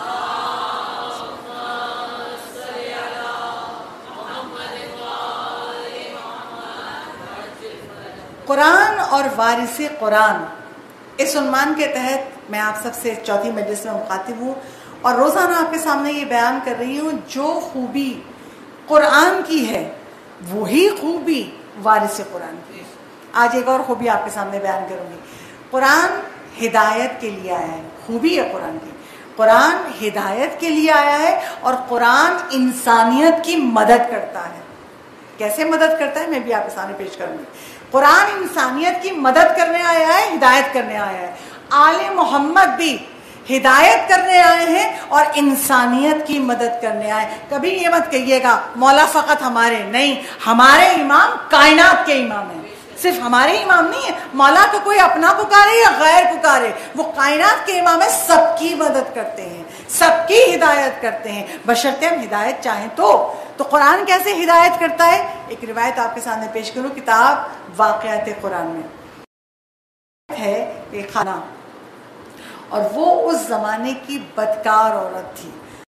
قرآن اور وارث قرآن، اس عنوان کے تحت میں آپ سب سے چوتھی مجلس میں مخاطب ہوں اور روزانہ آپ کے سامنے یہ بیان کر رہی ہوں جو خوبی قرآن کی ہے وہی خوبی وارث قرآن کی ہے۔ آج ایک اور خوبی آپ کے سامنے بیان کروں گی۔ قرآن ہدایت کے لیے آیا ہے، خوبی ہے قرآن کی، قرآن ہدایت کے لیے آیا ہے اور قرآن انسانیت کی مدد کرتا ہے۔ کیسے مدد کرتا ہے میں بھی آپ کے سامنے پیش کروں گی۔ قرآن انسانیت کی مدد کرنے آیا ہے، ہدایت کرنے آیا ہے۔ آل محمد بھی ہدایت کرنے آئے ہیں اور انسانیت کی مدد کرنے آئے۔ کبھی یہ مت کہیے گا مولا فقط ہمارے، نہیں، ہمارے امام کائنات کے امام ہیں، صرف ہمارے امام نہیں ہے۔ مولا کو کوئی اپنا پکارے یا غیر پکارے، وہ کائنات کے امام ہیں، سب کی مدد کرتے ہیں، سب کی ہدایت کرتے ہیں، بشرطے ہم ہدایت چاہیں تو۔ تو قرآن کیسے ہدایت کرتا ہے؟ ایک روایت آپ کے سامنے پیش کروں، کتاب واقعات قرآن میں ہے ایک خانہ، اور وہ اس زمانے کی بدکار عورت تھی۔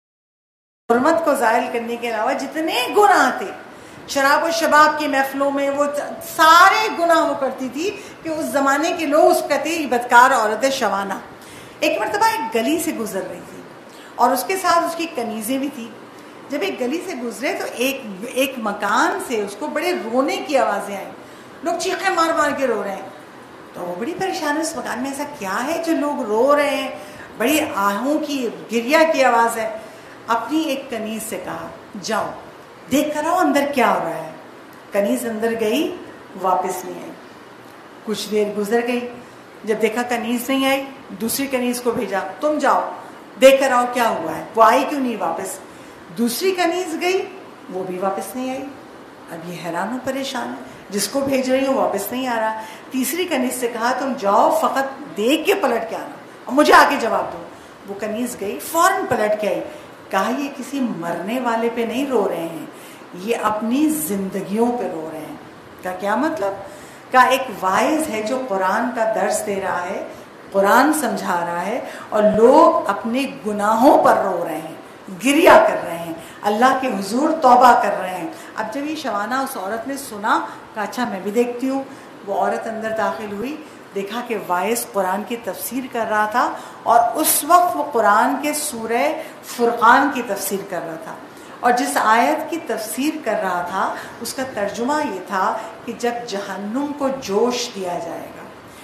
حرمت کو زائل کرنے کے علاوہ جتنے گناہ تھے، شراب و شباب کی محفلوں میں وہ سارے گناہ وہ کرتی تھی کہ اس زمانے کے لوگ اس کہتے ہیں بدکار عورت ہے شوانہ۔ ایک مرتبہ ایک گلی سے گزر رہی تھی اور اس کے ساتھ اس کی کنیزیں بھی تھی۔ جب ایک گلی سے گزرے تو ایک ایک مکان سے اس کو بڑے رونے کی آوازیں آئیں، لوگ چیخیں مار مار کے رو رہے ہیں۔ تو وہ بڑی پریشان ہے، اس مکان میں ایسا کیا ہے جو لوگ رو رہے ہیں، بڑی آہوں کی گریا کی آواز ہے۔ اپنی ایک کنیز سے کہا جاؤ دیکھ کر آؤ اندر کیا ہو رہا ہے۔ کنیز اندر گئی، واپس نہیں آئی۔ کچھ دیر گزر گئی، جب دیکھا کنیز نہیں آئی دوسری کنیز کو بھیجا، تم جاؤ دیکھ کر آؤ کیا ہوا ہے۔ وہ آئی کیوں نہیں واپس؟ دوسری کنیز گئی، وہ بھی واپس نہیں آئی۔ اب یہ حیران و پریشان ہے، جس کو بھیج رہی ہوں واپس نہیں آ رہا۔ تیسری کنیز سے کہا تم جاؤ فقط دیکھ کے پلٹ کے آنا اور مجھے آ کے جواب دو۔ وہ کنیز گئی، فوراً پلٹ کے آئی۔ کہا یہ کسی مرنے والے پہ نہیں رو رہے ہیں، یہ اپنی زندگیوں پہ رو رہے ہیں۔ کا کیا مطلب؟ کا ایک واعظ ہے جو قرآن کا درس دے رہا ہے، قرآن سمجھا رہا ہے، اور لوگ اپنے گناہوں پر رو رہے ہیں، گریا کر رہے ہیں، اللہ کے حضور توبہ کر رہے ہیں۔ اب جب یہ شوانہ اس عورت نے سنا، کہا اچھا میں بھی دیکھتی ہوں۔ وہ عورت اندر داخل ہوئی، دیکھا کہ واعظ قرآن کی تفسیر کر رہا تھا، اور اس وقت وہ قرآن کے سورہ فرقان کی تفسیر کر رہا تھا، اور جس آیت کی تفسیر کر رہا تھا اس کا ترجمہ یہ تھا کہ جب جہنم کو جوش دیا جائے گا،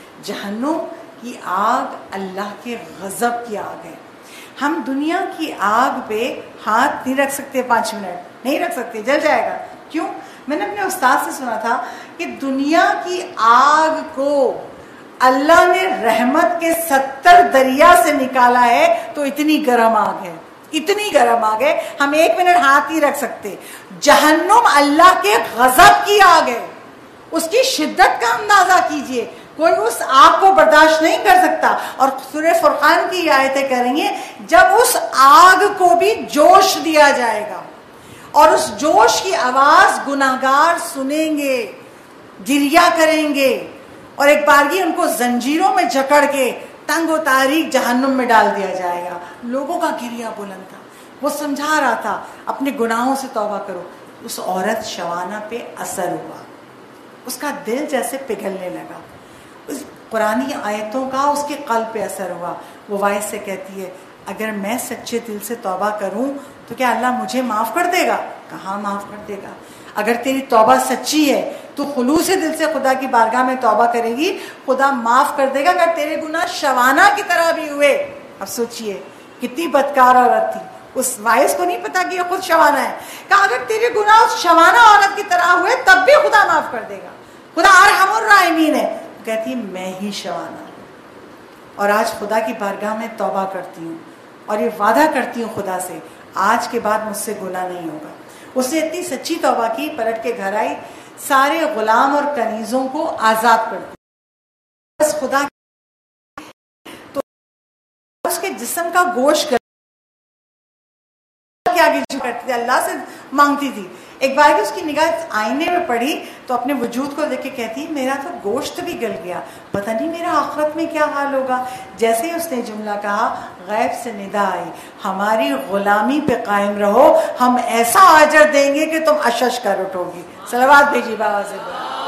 جہنم کی آگ اللہ کے غضب کی آگ ہے۔ ہم دنیا کی آگ پہ ہاتھ نہیں رکھ سکتے، پانچ منٹ نہیں رکھ سکتے، جل جائے گا۔ کیوں؟ میں نے اپنے استاد سے سنا تھا کہ دنیا کی آگ کو اللہ نے رحمت کے ستر دریا سے نکالا ہے تو اتنی گرم آگ ہے، اتنی گرم آگ ہے، ہم ایک منٹ ہاتھ نہیں رکھ سکتے۔ جہنم اللہ کے غضب کی آگ ہے، اس کی شدت کا اندازہ کیجئے، کوئی اس آگ کو برداشت نہیں کر سکتا۔ اور سورہ فرقان کی آیتیں کہہ رہی ہیں جب اس آگ کو بھی جوش دیا جائے گا اور اس جوش کی آواز گناہگار سنیں گے، گریا کریں گے، اور ایک بارگی ان کو زنجیروں میں جکڑ کے تنگ و تاریک جہنم میں ڈال دیا جائے گا۔ لوگوں کا گریا بلند تھا، وہ سمجھا رہا تھا اپنے گناہوں سے توبہ کرو۔ اس عورت شوانہ پہ اثر ہوا، اس کا دل جیسے پگھلنے لگا، اس قرآنی آیتوں کا اس کے قلب پہ اثر ہوا۔ وہ واعظ سے کہتی ہے اگر میں سچے دل سے توبہ کروں تو کیا اللہ مجھے معاف کر دے گا؟ کہاں معاف کر دے گا، اگر تیری توبہ سچی ہے تو خلوص دل سے خدا کی بارگاہ میں توبہ کرے گی، خدا معاف کر دے گا اگر تیرے گناہ شوانہ کی طرح بھی ہوئے۔ اب سوچئے کتنی بدکار عورت تھی، اس واعظ کو نہیں پتا کہ یہ خود شوانہ ہے، کہا اگر تیرے گناہ اس شوانہ عورت کی طرح ہوئے تب بھی خدا معاف کر دے گا، خدا ارحم الراحمین ہے۔ کہتی ہے میں ہی شوانہ ہوں، اور آج خدا کی بارگاہ میں توبہ کرتی ہوں اور یہ وعدہ کرتی ہوں خدا سے آج کے بعد مجھ سے گناہ نہیں ہوگا۔ اس نے اتنی سچی توبہ کی، پلٹ کے گھر آئی، سارے غلام اور کنیزوں کو آزاد کر دیا، بس خدا تو اس کے جسم کا گوشت کے آگے جو کرتی تھی اللہ سے مانگتی تھی۔ ایک بار اس کی نگاہ آئینے میں پڑی تو اپنے وجود کو دیکھ کے کہتی میرا تو گوشت بھی گل گیا، پتہ نہیں میرا آخرت میں کیا حال ہوگا۔ جیسے ہی اس نے جملہ کہا غیب سے ندا آئی ہماری غلامی پہ قائم رہو، ہم ایسا اجر دیں گے کہ تم اشش کر اٹھو گی۔ صلوات بھیجی بابا سے۔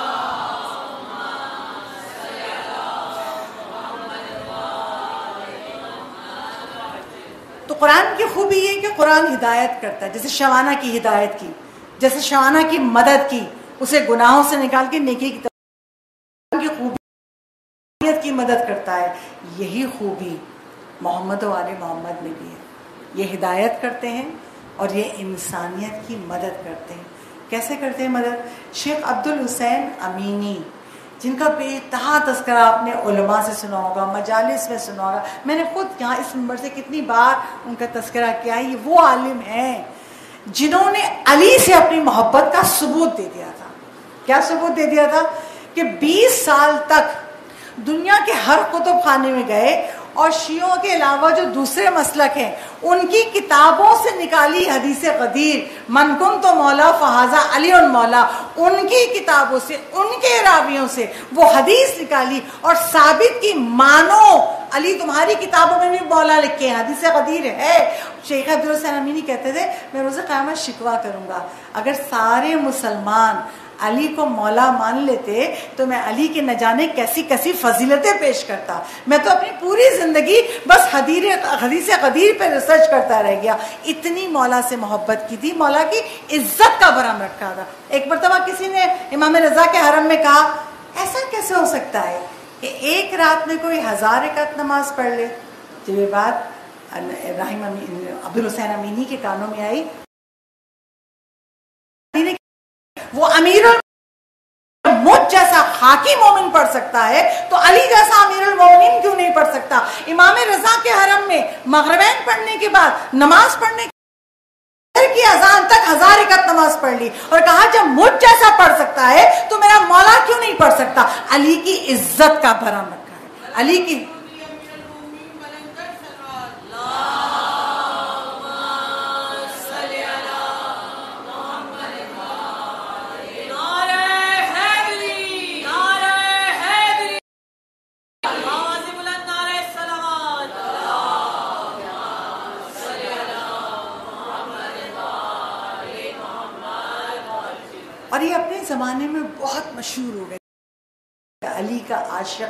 تو قرآن کی خوبی یہ کہ قرآن ہدایت کرتا ہے، جیسے شوانہ کی ہدایت کی، جیسے شوانہ کی مدد کی، اسے گناہوں سے نکال کے نیکی کی طرف کی خوبی کی مدد کرتا ہے۔ یہی خوبی محمد و آل محمد میں بھی ہے، یہ ہدایت کرتے ہیں اور یہ انسانیت کی مدد کرتے ہیں۔ کیسے کرتے ہیں مدد؟ شیخ عبد الحسین امینی جن کا بے انتہا تذکرہ آپ نے علماء سے سنا ہوگا، مجالس میں سنا ہوگا، میں نے خود یہاں اس منبر سے کتنی بار ان کا تذکرہ کیا ہے۔ یہ وہ عالم ہیں جنہوں نے علی سے اپنی محبت کا ثبوت دے دیا تھا۔ کیا ثبوت دے دیا تھا؟ کہ بیس سال تک دنیا کے ہر کتب خانے میں گئے اور شیعوں کے علاوہ جو دوسرے مسلک ہیں ان کی کتابوں سے نکالی حدیث قدیر من کن تو مولا فہذا علی مولا، ان کی کتابوں سے، ان کے راویوں سے وہ حدیث نکالی اور ثابت کی مانو علی تمہاری کتابوں میں بھی مولا لکھے ہیں، حدیث قدیر ہے۔ شیخ عبد الحسین امینی کہتے تھے میں روز قیامت شکوہ کروں گا اگر سارے مسلمان علی کو مولا مان لیتے تو میں علی کے نہ جانے کیسی کیسی فضیلتیں پیش کرتا۔ میں تو اپنی پوری زندگی بس حدیث قدیر پہ ریسرچ کرتا رہ گیا۔ اتنی مولا سے محبت کی تھی، مولا کی عزت کا برہم رکھا تھا۔ ایک مرتبہ کسی نے امام رضا کے حرم میں کہا ایسا کیسے ہو سکتا ہے کہ ایک رات میں کوئی ہزار رکعت نماز پڑھ لے؟ جب یہ بات ابراہیم عبد الحسین امینی کے کانوں میں آئی، وہ امیر مجھ جیسا خاکی مومن پڑھ سکتا ہے تو علی جیسا امیر المومنین کیوں نہیں پڑھ سکتا؟ امام رضا کے حرم میں مغربین پڑھنے کے بعد نماز پڑھنے کی اذان تک ہزار رکعت نماز پڑھ لی اور کہا جب مجھ جیسا پڑھ سکتا ہے تو میرا مولا کیوں نہیں پڑھ سکتا؟ علی کی عزت کا بھرم رکھا ہے، علی کی اور یہ اپنے زمانے میں بہت مشہور ہو گئے علی کا عاشق،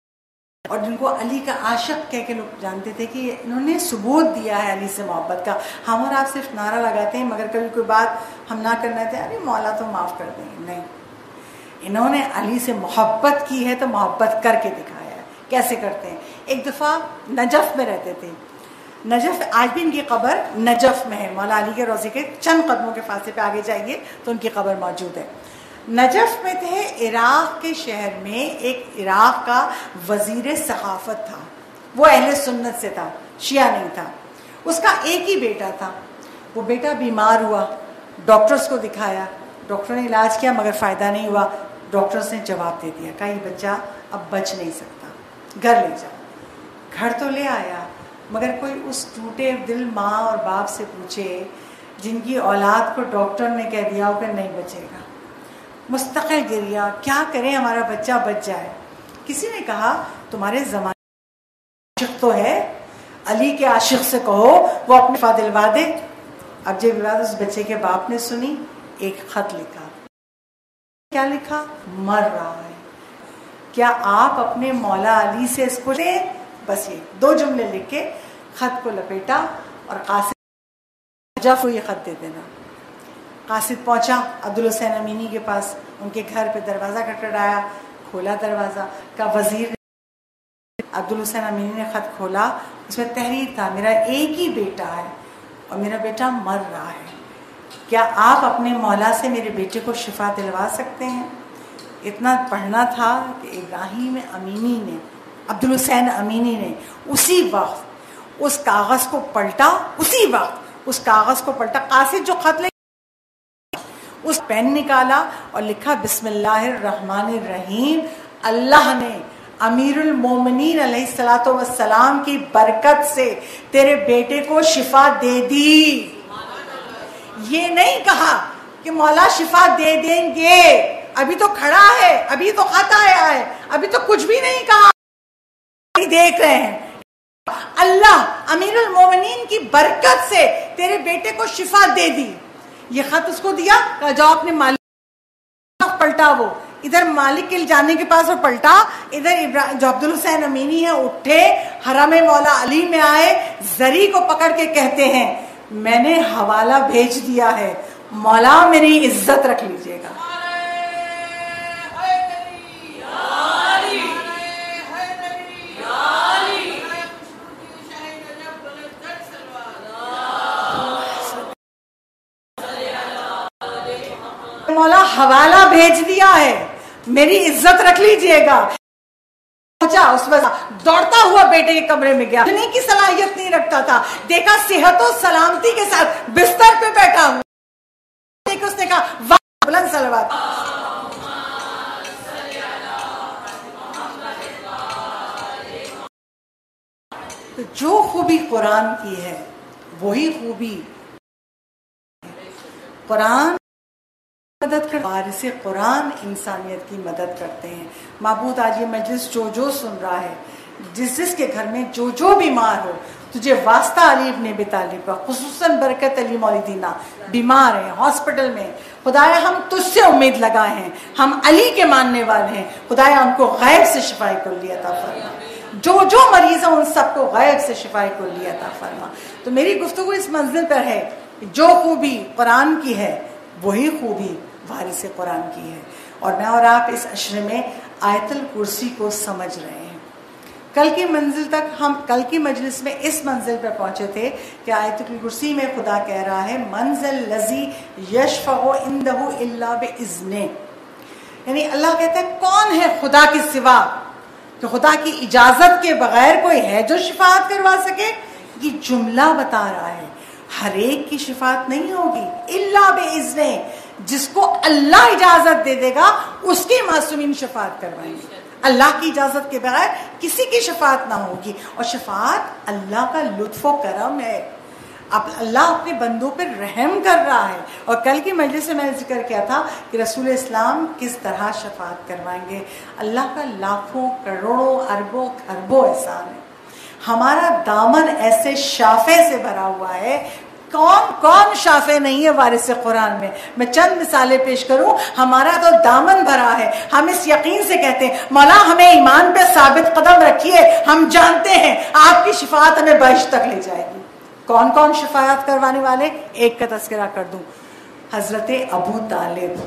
اور جن کو علی کا عاشق کہہ کے لوگ جانتے تھے کہ انہوں نے ثبوت دیا ہے علی سے محبت کا۔ ہم اور آپ صرف نعرہ لگاتے ہیں مگر کبھی کوئی بات ہم نہ کرنا تھے ارے مولا تو معاف کر دیں گے، نہیں، انہوں نے علی سے محبت کی ہے تو محبت کر کے دکھایا ہے۔ کیسے کرتے ہیں؟ ایک دفعہ نجف میں رہتے تھے، نجف آج بھی ان کی قبر نجف میں ہے، مولا علی کے روضے کے چند قدموں کے فاصلے پہ آگے جائیے تو ان کی قبر موجود ہے۔ نجف میں تھے، عراق کے شہر میں ایک عراق کا وزیر ثقافت تھا، وہ اہل سنت سے تھا، شیعہ نہیں تھا۔ اس کا ایک ہی بیٹا تھا، وہ بیٹا بیمار ہوا، ڈاکٹرز کو دکھایا، ڈاکٹر نے علاج کیا مگر فائدہ نہیں ہوا۔ ڈاکٹرز نے جواب دے دیا، کہا یہ بچہ اب بچ نہیں سکتا، گھر لے جاؤ۔ گھر تو لے آیا مگر کوئی اس ٹوٹے دل ماں اور باپ سے پوچھے جن کی اولاد کو ڈاکٹر نے کہہ دیا ہو کہ نہیں بچے گا، مستقل گریا، کیا کریں ہمارا بچہ بچ جائے۔ کسی نے کہا تمہارے زمانے عاشق تو ہے، علی کے عاشق سے کہو وہ اپنے وفا دلوا دے۔ اب جب بات اس بچے کے باپ نے سنی، ایک خط لکھا۔ کیا لکھا؟ مر رہا ہے، کیا آپ اپنے مولا علی سے اس کو لیں؟ بس یہ دو جملے لکھ کے خط کو لپیٹا اور قاصد نجف کو یہ خط دے دینا۔ قاصد پہنچا عبد الحسین امینی کے پاس، ان کے گھر پہ دروازہ کھٹکھٹایا، کھولا دروازہ، کہا وزیر عبد الحسین امینی نے خط کھولا، اس میں تحریر تھا میرا ایک ہی بیٹا ہے اور میرا بیٹا مر رہا ہے، کیا آپ اپنے مولا سے میرے بیٹے کو شفا دلوا سکتے ہیں؟ اتنا پڑھنا تھا کہ ابراہیم امینی نے، عبدالحسین امینی نے اسی وقت اس کاغذ کو پلٹا، اسی وقت اس کاغذ کو پلٹا، قاصد جو خط لے اس پین نکالا اور لکھا بسم اللہ الرحمن الرحیم، اللہ نے امیر المومنین علیہ الصلوۃ والسلام کی برکت سے تیرے بیٹے کو شفا دے دی۔ یہ نہیں کہا کہ مولا شفا دے دیں گے، ابھی تو کھڑا ہے، ابھی تو خط آیا ہے، ابھی تو کچھ بھی نہیں کہا، دیکھ رہے ہیں اللہ امیر المومنین کی برکت سے تیرے بیٹے کو شفا دے دی۔ یہ خط اس کو دیا، کہا جاؤ اپنے مالک پلٹا، وہ ادھر مالک کے جانے کے پاس وہ پلٹا، ادھر جو عبدالحسین امینی ہے اٹھے، حرم مولا علی میں آئے، زری کو پکڑ کے کہتے ہیں میں نے حوالہ بھیج دیا ہے، مولا میری عزت رکھ لیجئے گا۔ مولا حوالہ بھیج دیا ہے، میری عزت رکھ لیجئے گا۔ پہنچا اس وقت دوڑتا ہوا بیٹے کے کمرے میں گیا، دھنے کی صلاحیت نہیں رکھتا تھا، دیکھا صحت و سلامتی کے ساتھ بستر پہ بیٹھا ہوں، دیکھ اس نے کہا واہ بلند صلوات۔ تو جو خوبی قرآن کی ہے وہی خوبی قرآن مدد کر، وارث قرآن انسانیت کی مدد کرتے ہیں۔ معبود آج یہ مجلس جو جو سن رہا ہے، جس جس کے گھر میں جو جو بیمار ہو، تجھے واسطہ علی ابن ابی طالب کا، خصوصاً برکت علی مولیدینہ بیمار ہیں ہاسپٹل میں، خدایا ہم تجھ سے امید لگائے ہیں، ہم علی کے ماننے والے ہیں، خدایا ان کو غیب سے شفاء کلی عطا فرما، جو جو مریض ہیں ان سب کو غیب سے شفاء کلی عطا فرما۔ تو میری گفتگو اس منزل پر ہے، جو خوبی قرآن کی ہے وہی خوبی وارث قرآن کی ہے، اور میں اور آپ اس عشرے میں آیت الکرسی کو سمجھ رہے ہیں۔ کل کی منزل تک ہم کل کی مجلس میں اس منزل پر پہنچے تھے کہ آیت الکرسی میں خدا کہہ رہا ہے منزل الذی یشفع عندہ الا باذنہ، یعنی اللہ کہتا ہے کون ہے خدا کی سوا کہ خدا کی اجازت کے بغیر کوئی ہے جو شفاعت کروا سکے؟ یہ جملہ بتا رہا ہے ہر ایک کی شفاعت نہیں ہوگی، الا باذنہ، جس کو اللہ اجازت دے دے گا اس کی معصومین شفاعت کروائیں گے، اللہ کی اجازت کے بغیر کسی کی شفاعت نہ ہوگی۔ اور شفاعت اللہ کا لطف و کرم ہے، اب اللہ اپنے بندوں پر رحم کر رہا ہے۔ اور کل کی مجلس سے میں نے ذکر کیا تھا کہ رسول اسلام کس طرح شفاعت کروائیں گے، اللہ کا لاکھوں کروڑوں اربوں خربوں احسان ہے، ہمارا دامن ایسے شافے سے بھرا ہوا ہے، کون کون شافے نہیں ہے وارث قرآن میں۔ میں چند مثالیں پیش کروں، ہمارا تو دامن بھرا ہے، ہم اس یقین سے کہتے ہیں مولا ہمیں ایمان پہ ثابت قدم رکھیے، ہم جانتے ہیں آپ کی شفاعت ہمیں بہشت تک لے جائے گی۔ کون کون شفاعت کروانے والے، ایک کا تذکرہ کر دوں، حضرت ابو طالب۔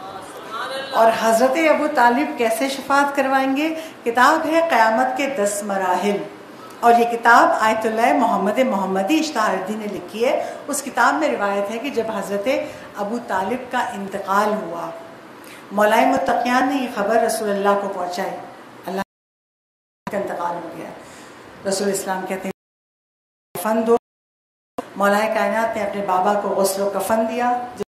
اور حضرت ابو طالب کیسے شفاعت کروائیں گے؟ کتاب ہے قیامت کے دس مراحل، اور یہ کتاب آیت اللہ محمد محمدی اشتہار الدین نے لکھی ہے۔ اس کتاب میں روایت ہے کہ جب حضرت ابو طالب کا انتقال ہوا، مولائے متقیان نے یہ خبر رسول اللہ کو پہنچائی، اللہ کا انتقال ہو گیا۔ رسول اسلام کہتے ہیں کفن دو، مولائے کائنات نے اپنے بابا کو غسل و کفن دیا۔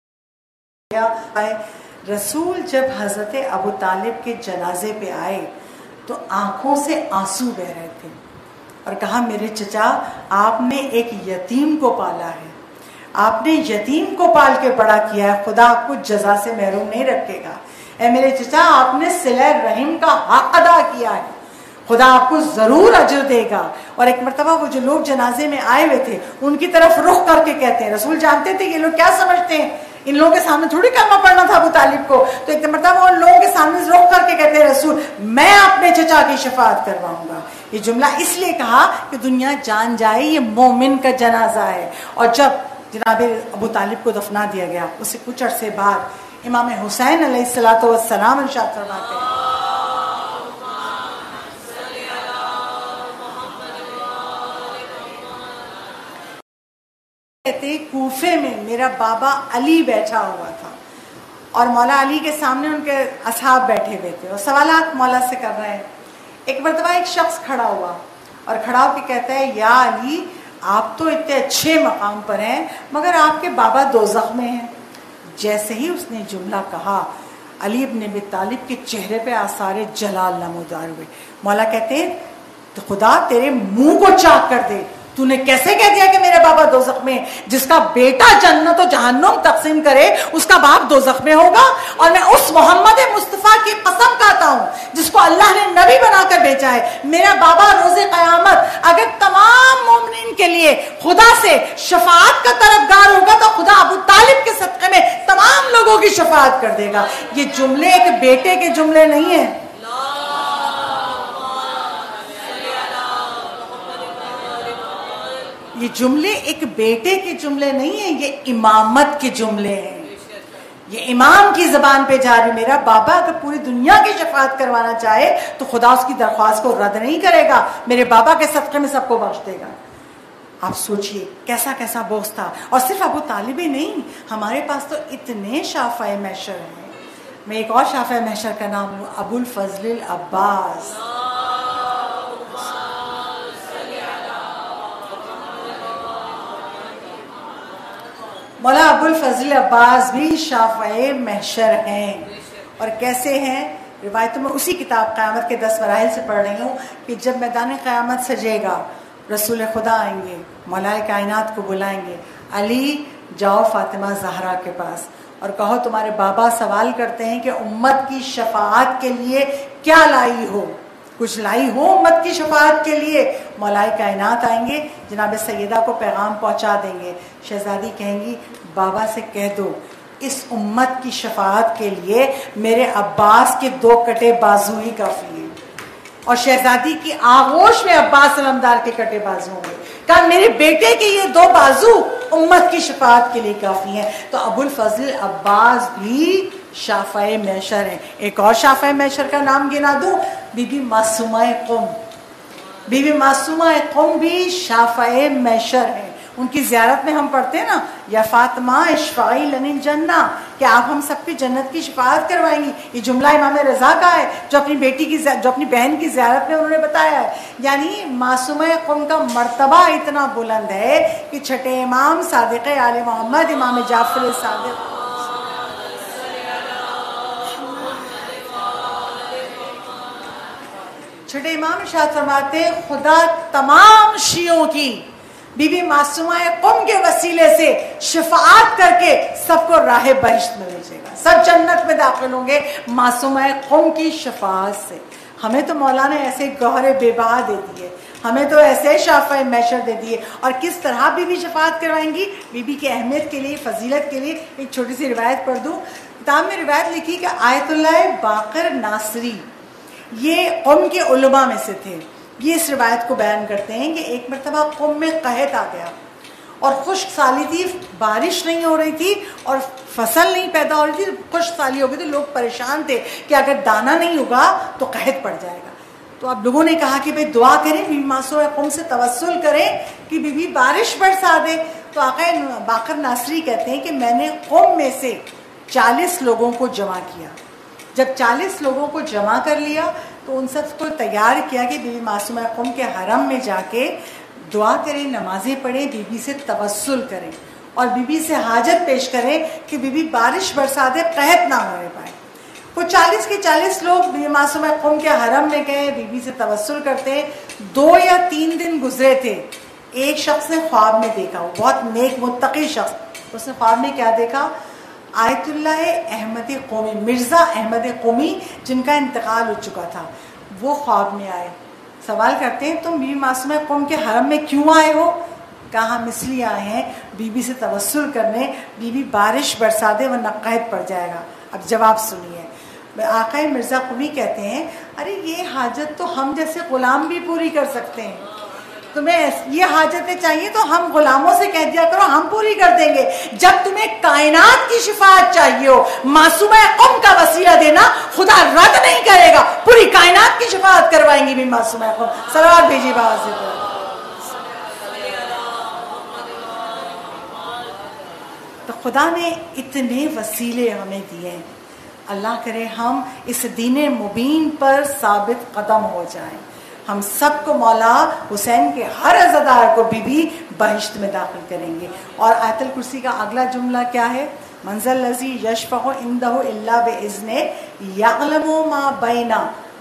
رسول جب حضرت ابو طالب کے جنازے پہ آئے تو آنکھوں سے آنسو بہ رہے تھے، اور کہا میرے چچا آپ نے ایک یتیم کو پالا ہے، آپ نے یتیم کو پال کے بڑا کیا ہے، خدا آپ کو جزا سے محروم نہیں رکھے گا۔ اے میرے چچا آپ نے صلہ رحم کا حق ادا کیا ہے، خدا آپ کو ضرور اجر دے گا۔ اور ایک مرتبہ وہ جو لوگ جنازے میں آئے ہوئے تھے ان کی طرف رخ کر کے کہتے ہیں، رسول جانتے تھے یہ لوگ کیا سمجھتے ہیں، ان لوگوں کے سامنے تھوڑی کلمہ پڑھنا تھا ابو طالب کو، تو ایک مرتبہ ان لوگوں کے سامنے رخ کر کے کہتے ہیں رسول میں اپنے چچا کی شفاعت کرواؤں گا۔ یہ جملہ اس لیے کہا کہ دنیا جان جائے یہ مومن کا جنازہ ہے۔ اور جب جناب ابو طالب کو دفنا دیا گیا، اس سے کچھ عرصے بعد امام حسین علیہ الصلوۃ والسلام ارشاد فرماتے ہیں کہتے کوفے میں میرا بابا علی بیٹھا ہوا تھا، اور مولا علی کے سامنے ان کے اصحاب بیٹھے ہوئے تھے اور سوالات مولا سے کر رہے ہیں. ایک مرتبہ ایک شخص کھڑا ہوا اور کھڑا ہو کے کہتا ہے یا علی آپ تو اتنے اچھے مقام پر ہیں مگر آپ کے بابا دوزخ میں ہیں. جیسے ہی اس نے جملہ کہا علی ابن ابی طالب کے چہرے پہ آثار جلال نمودار ہوئے. مولا کہتے ہیں تو خدا تیرے منہ کو چاک کر دے, تو نے کیسے کہہ دیا کہ میرے بابا دوزخ میں؟ جس کا بیٹا جنت و جہنم تقسیم کرے اس کا باپ دوزخ میں ہوگا. اور میں اس محمد مصطفیٰ کی قسم کھاتا ہوں جس کو اللہ نے نبی بنا کر بھیجا ہے, میرا بابا روز قیامت اگر تمام مومنین کے لیے خدا سے شفاعت کا طلبگار ہوگا تو خدا ابو طالب کے صدقے میں تمام لوگوں کی شفاعت کر دے گا. یہ جملے ایک بیٹے کے جملے نہیں ہیں, یہ جملے ایک بیٹے کے جملے نہیں ہیں, یہ امامت کے جملے ہیں. یہ امام کی زبان پہ جا رہی. میرا بابا اگر پوری دنیا کی شفاعت کروانا چاہے تو خدا اس کی درخواست کو رد نہیں کرے گا, میرے بابا کے صدقے میں سب کو بخش دے گا. آپ سوچئے کیسا کیسا بوجھ تھا. اور صرف ابو طالب ہی نہیں, ہمارے پاس تو اتنے شافع محشر ہیں. میں ایک اور شافع محشر کا نام لوں, ابو الفضل العباس. مولا ابو الفضل عباس بھی شافع محشر ہیں. اور کیسے ہیں؟ روایتوں میں اسی کتاب قیامت کے دس مراحل سے پڑھ رہی ہوں کہ جب میدان قیامت سجے گا رسول خدا آئیں گے, مولائے کائنات کو بلائیں گے, علی جاؤ فاطمہ زہرا کے پاس اور کہو تمہارے بابا سوال کرتے ہیں کہ امت کی شفاعت کے لیے کیا لائی ہو, کچھ لائی ہو امت کی شفاعت کے لیے. مولائے کائنات آئیں گے, جناب سیدہ کو پیغام پہنچا دیں گے. شہزادی کہیں گی بابا سے کہہ دو اس امت کی شفاعت کے لیے میرے عباس کے دو کٹے بازو ہی کافی ہیں. اور شہزادی کی آغوش میں عباس علمدار کے کٹے بازو ہوں گے. کہا میرے بیٹے کے یہ دو بازو امت کی شفاعت کے لیے کافی ہیں. تو ابو الفضل عباس بھی شافع محشر ہیں. ایک اور شافع محشر کا نام گنا دوں, بی بی معصومہ قم. بی بی معصومہ قم بھی شافع محشر ہیں. ان کی زیارت میں ہم پڑھتے ہیں نا یا فاطمہ اشفاعی لنا الجنہ, کہ آپ ہم سب کی جنت کی شفاعت کروائیں گی. یہ جملہ امام رضا کا ہے جو اپنی بیٹی کی جو اپنی بہن کی زیارت میں انہوں نے بتایا ہے. یعنی معصومہ قم کا مرتبہ اتنا بلند ہے کہ چھٹے امام صادق آل محمد امام جعفر صادق چھٹے امام ارشاد فرماتے ہیں خدا تمام شیعوں کی بی بی معصومہ قم کے وسیلے سے شفاعت کر کے سب کو راہ بہشت میں بھیجے گا, سب جنت میں داخل ہوں گے معصومہ قم کی شفاعت سے. ہمیں تو مولا نے ایسے گوہر بے بہا دے دیے, ہمیں تو ایسے شافع محشر دے دیے. اور کس طرح بی بی شفاعت کروائیں گی, بی بی کی اہمیت کے لیے, فضیلت کے لیے ایک چھوٹی سی روایت پڑھ دوں. کتاب میں روایت لکھی کہ آیت اللہ باقر ناصری یہ قوم کے علماء میں سے تھے. یہ اس روایت کو بیان کرتے ہیں کہ ایک مرتبہ قوم میں قحط آ گیا اور خشک سالی تھی, بارش نہیں ہو رہی تھی اور فصل نہیں پیدا ہو رہی تھی, خشک سالی ہو گئی تھی. لوگ پریشان تھے کہ اگر دانہ نہیں ہوگا تو قحط پڑ جائے گا. تو اب لوگوں نے کہا کہ بھئی دعا کریں, بی بی معصومہ قم سے توسل کریں کہ بی بی بارش برسا دے. تو آقا باقر ناصری کہتے ہیں کہ میں نے قوم میں سے چالیس لوگوں کو جمع کیا. جب چالیس لوگوں کو جمع کر لیا تو ان سب کو تیار کیا کہ بی بی معصومہ قم کے حرم میں جا کے دعا کریں, نمازیں پڑھیں, بی بی سے توسل کریں اور بی بی سے حاجت پیش کریں کہ بی بی بارش برسا دے, قحط نہ ہونے پائے. وہ چالیس کے چالیس لوگ بی بی معصومہ قم کے حرم میں گئے, بی بی سے توسل کرتے. دو یا تین دن گزرے تھے, ایک شخص نے خواب میں دیکھا, وہ بہت نیک متقی شخص, اس نے خواب میں کیا دیکھا, آیت اللہ احمد قومی, مرزا احمد قومی جن کا انتقال ہو چکا تھا, وہ خواب میں آئے. سوال کرتے ہیں تم بی بی معصومہ قوم کے حرم میں کیوں آئے ہو؟ کہا ہم اس لیے آئے ہیں بی بی سے توسل کرنے, بی بی بارش برسا دے ورنہ قحط پڑ جائے گا. اب جواب سنیے. آقا مرزا قومی کہتے ہیں ارے یہ حاجت تو ہم جیسے غلام بھی پوری کر سکتے ہیں, تمہیں یہ حاجتیں چاہیے تو ہم غلاموں سے کہہ دیا کرو, ہم پوری کر دیں گے. جب تمہیں کائنات کی شفاعت چاہیے ہو, معصومہ قم کا وسیلہ دینا خدا رد نہیں کرے گا, پوری کائنات کی شفاعت کروائیں گی بھی معصومہ قم. صلوات بھیجیے باز سے. تو خدا نے اتنے وسیلے ہمیں دیے ہیں. اللہ کرے ہم اس دین مبین پر ثابت قدم ہو جائیں. ہم سب کو مولا حسین کے ہر عزادار کو بھی بھی بہشت میں داخل کریں گے. اور آیت الکرسی کا اگلا جملہ کیا ہے؟ منزل الذی یشفع عنده الا باذنہ یعلم ما بین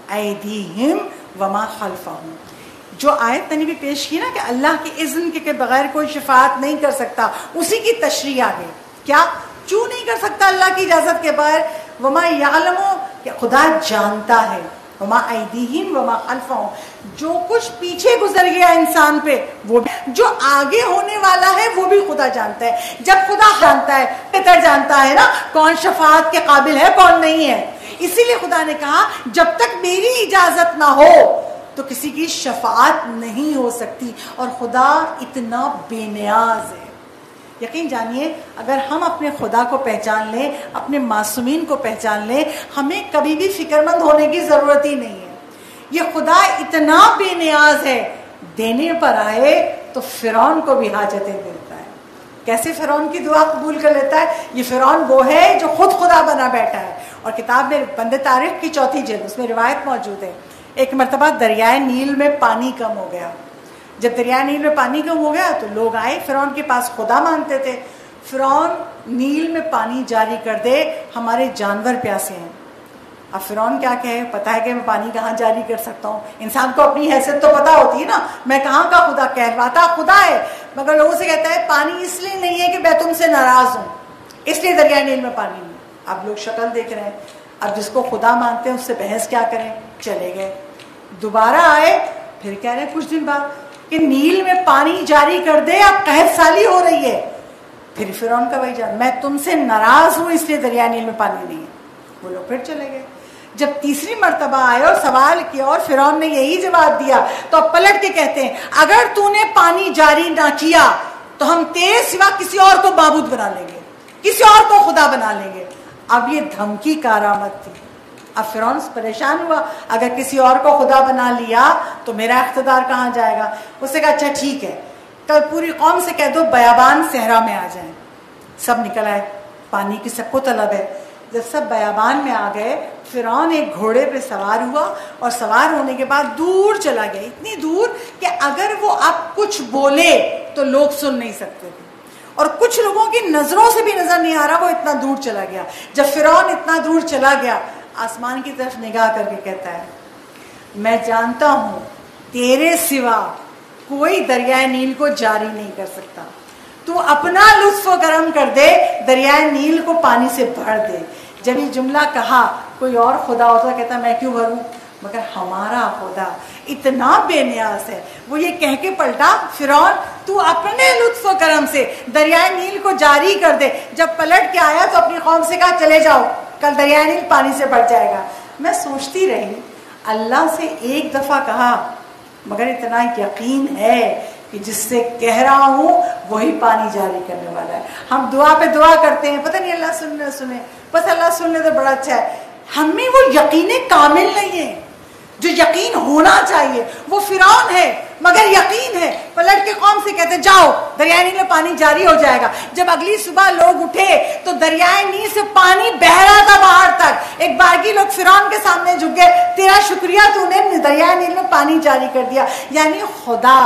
ایدیہم وما خلفہم. جو آیت نے بھی پیش کی نا کہ اللہ کے اذن کے بغیر کوئی شفاعت نہیں کر سکتا، اسی کی تشریح آگے. کیا کیوں نہیں کر سکتا اللہ کی اجازت کے بغیر؟ وما یعلم، کہ خدا جانتا ہے، وما ایدیہم وما خلفہم، جو کچھ پیچھے گزر گیا انسان پہ وہ بھی، جو آگے ہونے والا ہے وہ بھی خدا جانتا ہے. جب خدا جانتا ہے بہتر جانتا ہے نا کون شفاعت کے قابل ہے کون نہیں ہے. اسی لیے خدا نے کہا جب تک میری اجازت نہ ہو تو کسی کی شفاعت نہیں ہو سکتی. اور خدا اتنا بے نیاز ہے. یقین جانیے اگر ہم اپنے خدا کو پہچان لیں، اپنے معصومین کو پہچان لیں، ہمیں کبھی بھی فکر مند ہونے کی ضرورت ہی نہیں ہے. یہ خدا اتنا بے نیاز ہے، دینے پر آئے تو فرعون کو بھی حاجتیں دیتا ہے. کیسے فرعون کی دعا قبول کر لیتا ہے؟ یہ فرعون وہ ہے جو خود خدا بنا بیٹھا ہے. اور کتاب میں بند تاریخ کی چوتھی جلد اس میں روایت موجود ہے، ایک مرتبہ دریائے نیل میں پانی کم ہو گیا. جب دریائے نیل میں پانی کم ہو گیا تو لوگ آئے فرعون کے پاس، خدا مانتے تھے. فرعون نیل میں پانی جاری کر دے، ہمارے جانور پیاسے ہیں. اب فرعون کیا کہے؟ پتہ ہے کہ میں پانی کہاں جاری کر سکتا ہوں. انسان کو اپنی حیثیت تو پتہ ہوتی ہے نا، میں کہاں کا خدا، کہلواتا خدا ہے، مگر لوگوں سے کہتا ہے پانی اس لیے نہیں ہے کہ میں تم سے ناراض ہوں، اس لیے دریائے نیل میں پانی نہیں. اب لوگ شکل دیکھ رہے ہیں. اب جس کو خدا مانتے ہیں اس سے بحث کیا کریں؟ چلے گئے. دوبارہ آئے، پھر کہہ رہے ہیں کچھ دن بعد کہ نیل میں پانی جاری کر دے، اب قحط سالی ہو رہی ہے. پھر فرعون کا وہی جان، میں تم سے ناراض ہوں اس لیے دریائے نیل میں پانی نہیں ہے. وہ لوگ پھر چلے گئے. جب تیسری مرتبہ آئے اور سوال کیا اور فرعون نے یہی جواب دیا تو اب پلٹ کے کہتے ہیں اگر تو نے پانی جاری نہ کیا تو ہم تیرے سوا کسی اور کو معبود بنا لیں گے، کسی اور کو خدا بنا لیں گے. اب یہ دھمکی کارآمد تھی. اب فرعون پریشان ہوا، اگر کسی اور کو خدا بنا لیا تو میرا اقتدار کہاں جائے گا. اس نے کہا اچھا ٹھیک ہے، کل پوری قوم سے کہہ دو بیابان صحرا میں آ جائیں. سب نکل آئے، پانی کی سب کو طلب ہے. جب سب بیابان میں آ گئے، فرعون ایک گھوڑے پہ سوار ہوا اور سوار ہونے کے بعد دور چلا گیا، اتنی دور کہ اگر وہ اب کچھ بولے تو لوگ سن نہیں سکتے تھے، اور کچھ لوگوں کی نظروں سے بھی نظر نہیں آ رہا، وہ اتنا دور چلا گیا. جب فرعون اتنا دور چلا گیا، آسمان کی طرف نگاہ کر کے کہتا ہے میں جانتا ہوں تیرے سوا کوئی دریائے نیل کو جاری نہیں کر سکتا، تو اپنا لطف و کرم کر دے، دریائے نیل کو پانی سے بھر دے. جب یہ جملہ کہا کوئی اور خدا ہوتا کہتا میں کیوں بھروں، مگر ہمارا خدا اتنا بے نیاز ہے. وہ یہ کہہ کے پلٹا فرعون تو اپنے لطف و کرم سے دریائے نیل کو جاری کر دے. جب پلٹ کے آیا تو اپنی قوم سے کہا چلے جاؤ، کل دریائے نیل پانی سے بھر جائے گا. میں سوچتی رہی اللہ سے ایک دفعہ کہا مگر اتنا یقین ہے کہ جس سے کہہ رہا ہوں وہی پانی جاری کرنے والا ہے. ہم دعا پہ دعا کرتے ہیں، پتہ نہیں اللہ سن لے سنے، بس اللہ سن لے تو بڑا اچھا ہے. ہمیں وہ یقین کامل نہیں ہے جو یقین ہونا چاہیے. وہ فرعون ہے مگر یقین ہے. پلٹ کے قوم سے کہتے جاؤ دریائے نیل میں پانی جاری ہو جائے گا. جب اگلی صبح لوگ اٹھے تو دریائے نیل سے پانی بہ رہا تھا باہر تک. ایک بارگی لوگ فرعون کے سامنے جھک گئے، تیرا شکریہ تو نے دریائے نیل میں پانی جاری کر دیا. یعنی خدا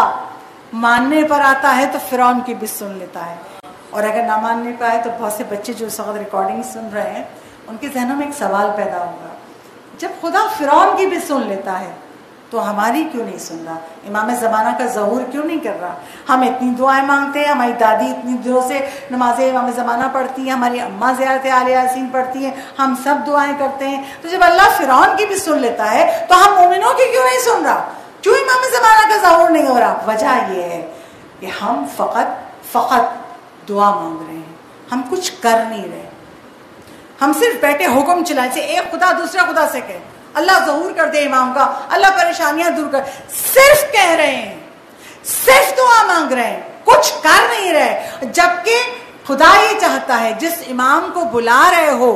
ماننے پر آتا ہے تو فرعون کی بھی سن لیتا ہے، اور اگر نہ ماننے پہ آئے تو بہت سے بچے جو اس وقت ریکارڈنگ سن رہے ہیں ان کے ذہنوں میں ایک سوال پیدا ہوگا، جب خدا فرعون کی بھی سن لیتا ہے تو ہماری کیوں نہیں سن رہا؟ امام زمانہ کا ظہور کیوں نہیں کر رہا؟ ہم اتنی دعائیں مانگتے ہیں، ہماری دادی اتنی دنوں سے نماز امام زمانہ پڑھتی ہیں، ہماری اماں زیارت آل یاسین پڑھتی ہیں، ہم سب دعائیں کرتے ہیں. تو جب اللہ فرعون کی بھی سن لیتا ہے تو ہم مومنوں کی کیوں نہیں سن رہا؟ کیوں امام زمانہ کا ظہور نہیں ہو رہا؟ وجہ یہ ہے کہ ہم فقط فقط دعا مانگ رہے ہیں، ہم کچھ کر نہیں رہے. ہم صرف بیٹھے حکم چلائیں، سے ایک خدا دوسرے خدا سے کہے اللہ ظہور کر دے امام کا، اللہ پریشانیاں دور کر، صرف کہہ رہے ہیں، صرف دعا مانگ رہے ہیں، کچھ کر نہیں رہے. جبکہ خدا یہ چاہتا ہے جس امام کو بلا رہے ہو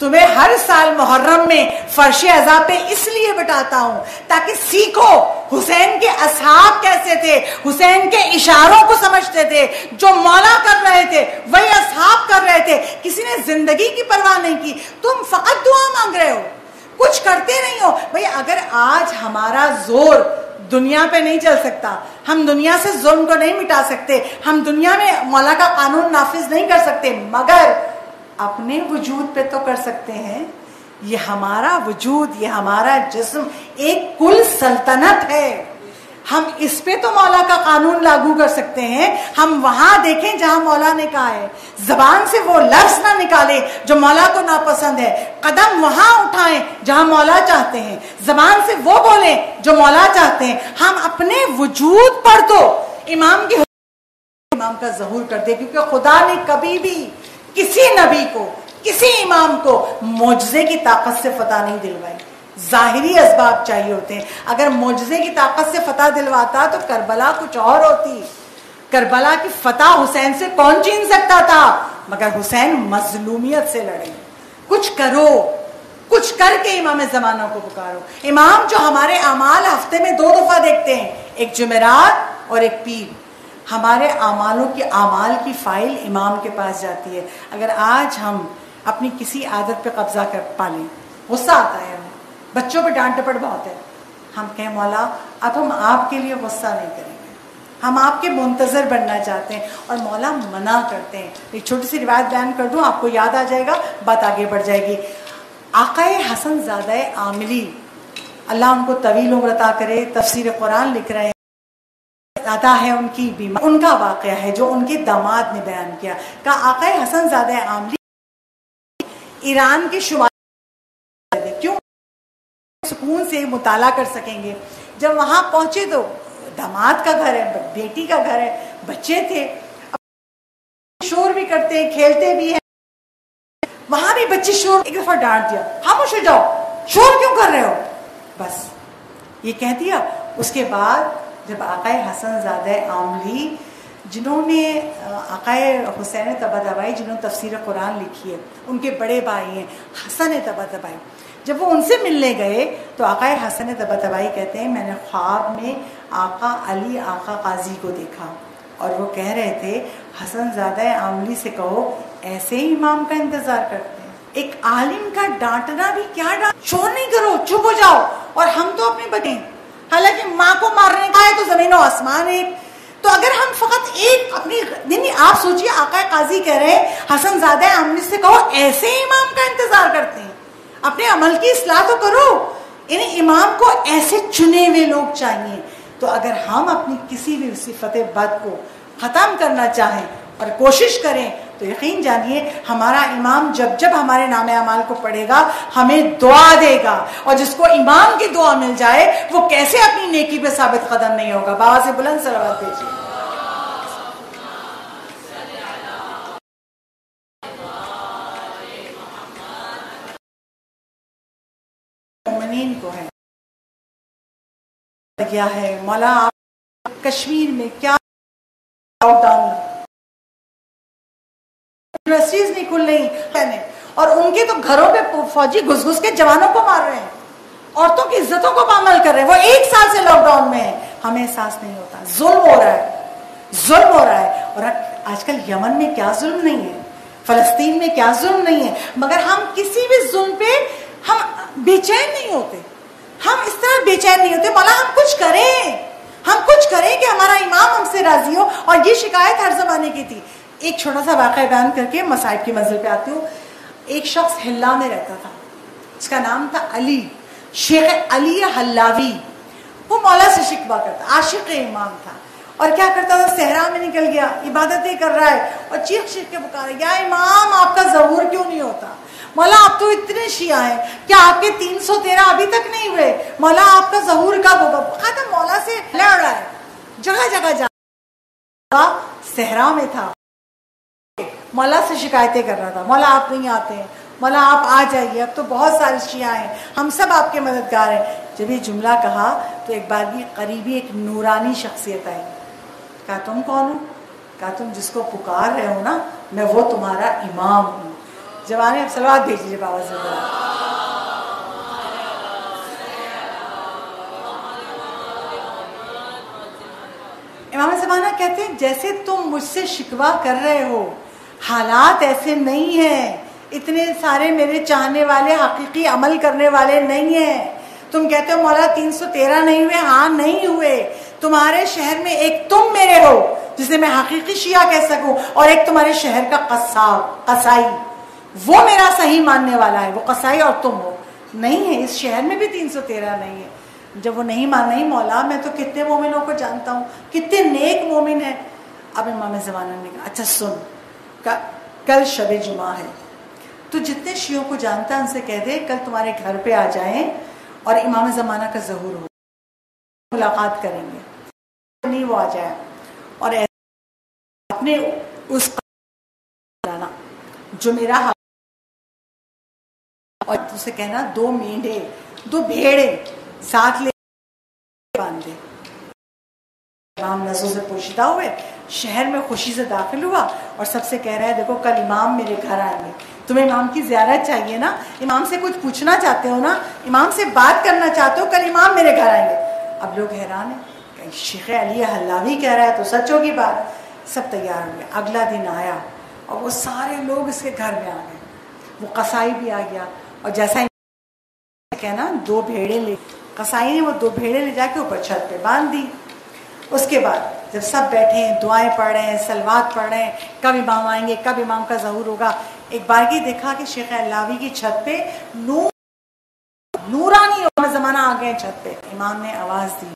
تمہیں ہر سال محرم میں فرش عزا پہ اس لیے بٹاتا ہوں تاکہ سیکھو حسین کے اصحاب کیسے تھے، حسین کے اشاروں کو سمجھتے تھے، جو مولا کر رہے تھے وہی اصحاب کر رہے تھے، کسی نے زندگی کی پرواہ نہیں کی، تم فقط دعا مانگ رہے ہو، کچھ کرتے نہیں ہو۔ بھئی اگر آج ہمارا زور دنیا پہ نہیں چل سکتا، ہم دنیا سے ظلم کو نہیں مٹا سکتے، ہم دنیا میں مولا کا قانون نافذ نہیں کر سکتے، مگر اپنے وجود پہ تو کر سکتے ہیں۔ یہ ہمارا وجود، یہ ہمارا جسم ایک کل سلطنت ہے، ہم اس پہ تو مولا کا قانون لاگو کر سکتے ہیں۔ ہم وہاں دیکھیں جہاں مولا نے کہا ہے، زبان سے وہ لفظ نہ نکالے جو مولا کو ناپسند ہے، قدم وہاں اٹھائیں جہاں مولا چاہتے ہیں، زبان سے وہ بولیں جو مولا چاہتے ہیں۔ ہم اپنے وجود پر تو امام کی امام کا ظہور کر دیں، کیونکہ خدا نے کبھی بھی کسی نبی کو، کسی امام کو معجزے کی طاقت سے فتح نہیں دلوائی، ظاہری اسباب چاہیے ہوتے ہیں۔ اگر معجزے کی طاقت سے فتح دلواتا تو کربلا کچھ اور ہوتی، کربلا کی فتح حسین سے کون چھین سکتا تھا، مگر حسین مظلومیت سے لڑے۔ کچھ کرو، کچھ کر کے امام زمانہ کو پکارو۔ امام جو ہمارے اعمال ہفتے میں دو دفعہ دیکھتے ہیں، ایک جمعرات اور ایک پیر، ہمارے اعمالوں کی اعمال کی فائل امام کے پاس جاتی ہے۔ اگر آج ہم اپنی کسی عادت پہ قبضہ کر پالیں، غصہ آتا ہے ہمیں، بچوں پہ ڈانٹ ڈپٹ بہت ہے، ہم کہیں مولا اب ہم آپ کے لیے غصہ نہیں کریں گے، ہم آپ کے منتظر بننا چاہتے ہیں، اور مولا منع کرتے ہیں۔ ایک چھوٹی سی روایت بیان کر دوں، آپ کو یاد آ جائے گا، بات آگے بڑھ جائے گی۔ آقا حسن زادہ عاملی، اللہ ان کو طویل عمر عطا کرے، تفسیر قرآن لکھ رہے ہیں، عطا ہے ان کی بیمار، ان کا واقعہ ہے جو ان کے داماد نے بیان کیا۔ کہا آقا حسن زادہ عاملی ایران کے شمال، کیوں سکون سے مطالعہ کر سکیں گے۔ جب وہاں پہنچے تو داماد کا گھر ہے، بیٹی کا گھر ہے، بچے تھے، شور بھی کرتے ہیں، کھیلتے بھی ہیں، وہاں بھی بچے شور، ایک دفعہ ڈانٹ دیا، خاموش ہو جاؤ، شور کیوں کر رہے ہو، بس یہ کہہ دیا۔ اس کے بعد جب آقا حسن زادہ عاملی، جنہوں نے آقا حسین طباطبائی، جنہوں نے تفسیر قرآن لکھی ہے، ان کے بڑے بھائی ہیں حسن طباطبائی، جب وہ ان سے ملنے گئے تو آقا حسن طباطبائی کہتے ہیں میں نے خواب میں آقا علی آقا قاضی کو دیکھا، اور وہ کہہ رہے تھے حسن زادہ عاملی سے کہو ایسے ہی امام کا انتظار کرتے ہیں۔ ایک عالم کا ڈانٹنا بھی کیا ڈانٹ، شور نہیں کرو، چپ ہو جاؤ، اور ہم تو اپنے بچے، حالانکہ ماں کو مارنے کا ہے تو زمین و آسمان ہے۔ تو اگر ہم فقط ایک اپنی نہیں، آپ سوچئے آقا قاضی کہہ رہے ہیں حسن زادہ عاملی سے کہو ایسے ہی امام کا انتظار کرتے ہیں، اپنے عمل کی اصلاح تو کرو۔ یعنی امام کو ایسے چنے ہوئے لوگ چاہیے۔ تو اگر ہم اپنی کسی بھی صفت بد کو ختم کرنا چاہیں اور کوشش کریں تو یقین جانیے ہمارا امام جب جب ہمارے نام اعمال کو پڑھے گا ہمیں دعا دے گا، اور جس کو امام کی دعا مل جائے وہ کیسے اپنی نیکی پہ ثابت قدم نہیں ہوگا۔ بابا سے بلند صلوات بھیجیے۔ مومنین کو ہے کیا ہے مولا، آپ کشمیر میں کیا لاک ڈاؤن، یونیورسٹیز نہیں کھل رہی، اور ان کے تو گھروں پہ فوجی گھس گھس کے جوانوں کو مار رہے ہیں، عورتوں کی عزتوں کو پامال کر رہے ہیں۔ وہ ایک سال سے لاک ڈاؤن میں ہے، ہمیں احساس نہیں ہوتا، ظلم ہو رہا ہے، ظلم ہو رہا ہے۔ اور آج کل یمن میں کیا ظلم نہیں ہے، فلسطین میں کیا ظلم نہیں ہے، مگر ہم کسی بھی ظلم پہ ہم بے چین نہیں ہوتے، ہم اس طرح بے چین نہیں ہوتے۔ مولا ہم کچھ کریں، ہم کچھ کریں کہ ہمارا امام ہم سے راضی ہو۔ اور یہ شکایت ہر زمانے کی تھی۔ ایک چھوٹا سا واقعہ بیان کر کے مصائب کی منزل پہ آتی ہوں۔ ایک شخص حلہ میں رہتا تھا، اس کا نام تھا علی، شیخ علی حلاوی۔ وہ مولا سے شکوہ کرتا، عاشق امام تھا، اور کیا کرتا تھا، صحرا میں نکل گیا، عبادتیں کر رہا ہے اور چیخ چیخ کے پکارے، یا امام آپ کا ظہور کیوں نہیں ہوتا، مولا آپ تو اتنے شیعہ ہیں، کیا آپ کے تین سو تیرہ ابھی تک نہیں ہوئے، مولا آپ کا ظہور کب ہوگا۔ ختم مولا سے لڑ رہا ہے، جگہ جگہ جا، صحرا میں تھا، مولا سے شکایتیں کر رہا تھا، مولا آپ نہیں آتے ہیں، مولا آپ آ جائیے، اب تو بہت سارے شیعہ ہیں، ہم سب آپ کے مددگار ہیں۔ جب یہ جملہ کہا تو ایک بار بھی قریبی ایک نورانی شخصیت آئی، کہا تم کون ہو؟ کہا تم جس کو پکار رہے ہو نا، میں وہ تمہارا امام ہوں۔ जवान है, सलवात भेज दीजिए बाबा से बड़ा। इमाम ज़माना कहते हैं जैसे तुम मुझसे शिकवा कर रहे हो, हालात ऐसे नहीं हैं, इतने सारे मेरे चाहने वाले हकीकी अमल करने वाले नहीं हैं। तुम कहते हो मौला तीन सौ तेरह नहीं हुए, हाँ नहीं हुए। तुम्हारे शहर में एक तुम मेरे हो जिसे मैं हकीकी शिया कह सकूं, और एक तुम्हारे शहर का कसाब कसाई, वो मेरा सही मानने वाला है, वो कसाई और तुम हो। नहीं है, इस शहर में भी तीन सौ तेरह नहीं है। जब वो नहीं मान, नहीं मौला मैं तो कितने मोमिनों को जानता हूँ, कितने नेक मोमिन है। अब इमाम ज़माना ने कहा अच्छा सुन, कल शब जुमा है, तो जितने शियों को जानता है उनसे कह दे कल तुम्हारे घर पे आ जाएं और इमाम ज़माना का ज़हूर हो, मुलाकात करेंगे। नहीं वो आ जाए और अपने उस जो मेरा हाथ, और तुझसे कहना दो मेंढे दो भेड़े साथ ले बांध दे। इमाम नज़ों से पोशीदा हुए, शहर में खुशी से दाखिल हुआ और सबसे कह रहा है देखो कल इमाम मेरे घर आएंगे, तुम्हें इमाम की ज़ियारत चाहिए ना, इमाम से कुछ पूछना चाहते हो ना, इमाम से बात करना चाहते हो, कल इमाम मेरे घर आएंगे। अब लोग हैरान है, कहीं शेख अली हल्लावी कह रहा है तो सच होगी बात। सब तैयार हुए, अगला दिन आया और वो सारे लोग इसके घर में आ गए, वो कसाई भी आ गया और जैसा कहना दो भेड़े ले, कसाई ने वो दो भेड़े ले जाके ऊपर छत पे बांध दी। उसके बाद जब सब बैठे हैं, दुआएं पढ़ रहे हैं, सलवात पढ़ रहे हैं, कब इमाम आएंगे, कब इमाम का ज़हूर होगा, एक बार की देखा कि शेख अल्लावी की छत पे नूर नूरानी ज़माना आ गए छत पे। इमाम ने आवाज दी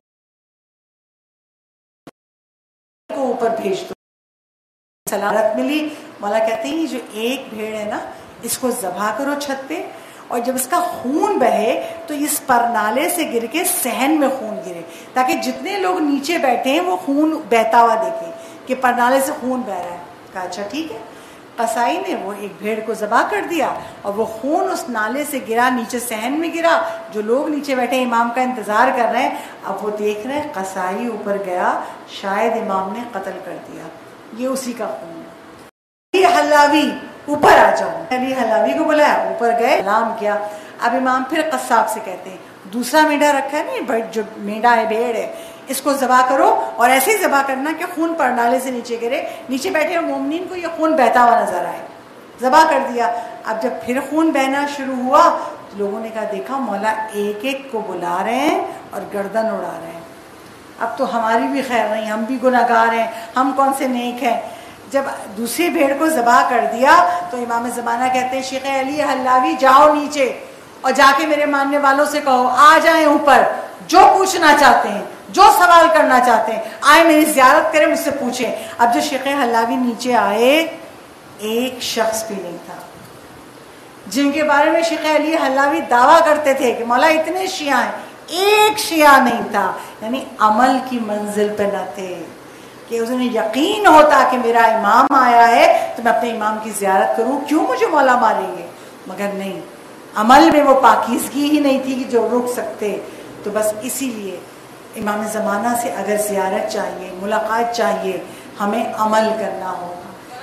को ऊपर भेज दो, सलामत मिली। मौला कहते हैं जो एक भेड़ है ना, इसको ज़बह करो छत पे, और जब इसका खून बहे तो इस परनाले से गिर के सहन में खून गिरे, ताकि जितने लोग नीचे बैठे हैं वो खून बहता हुआ देखें कि परनाले से खून बह रहा है। कहा अच्छा ठीक है। कसाई ने वो एक भेड़ को ज़बह कर दिया और वो खून उस नाले से गिरा, नीचे सहन में गिरा। जो लोग नीचे बैठे इमाम का इंतज़ार कर रहे हैं, अब वो देख रहे हैं कसाई ऊपर गया, शायद इमाम ने कत्ल कर दिया, ये उसी का खून है। हल्लावी ऊपर आ जाओ, अली हल्लावी को बुलाया, ऊपर गए, सलाम किया। अब इमाम फिर कसाब से कहते हैं दूसरा मेंढा रखा है नहीं, जो मेंढा है भेड़ है, इसको ज़बह करो और ऐसे ही ज़बह करना कि खून परनाले से नीचे गिरे, नीचे बैठे मोमिनीन को ये खून बहता हुआ नजर आए। ज़बह कर दिया। अब जब फिर खून बहना शुरू हुआ तो लोगों ने कहा देखा मौला एक एक को बुला रहे हैं और गर्दन उड़ा रहे हैं, अब तो हमारी भी खैर नहीं, हम भी गुनहगार हैं, हम कौन से नेक हैं। जब दूसरी भेड़ को ज़बह कर दिया तो इमाम ज़माना कहते हैं शेख अली हल्लावी जाओ नीचे और जाके मेरे मानने वालों से कहो आ जाएं ऊपर, जो पूछना चाहते हैं, जो सवाल करना चाहते हैं आए, मेरी ज़ियारत करें, मुझसे पूछें। अब जो शेख हल्लावी नीचे आए, एक शख्स भी नहीं था जिनके बारे में शेख अली हल्लावी दावा करते थे कि मौला इतने शिया हैं, एक शिया नहीं था। यानी अमल की मंजिल पे न थे कि उन्हें यकीन होता कि मेरा इमाम आया है तो मैं अपने इमाम की ज़ियारत करूं, क्यों मुझे मौला मारेंगे। मगर नहीं, अमल में वो पाकीज़गी ही नहीं थी कि जो रुक सकते। तो बस इसीलिए इमाम ज़माना से अगर ज़ियारत चाहिए, मुलाकात चाहिए, हमें अमल करना होगा।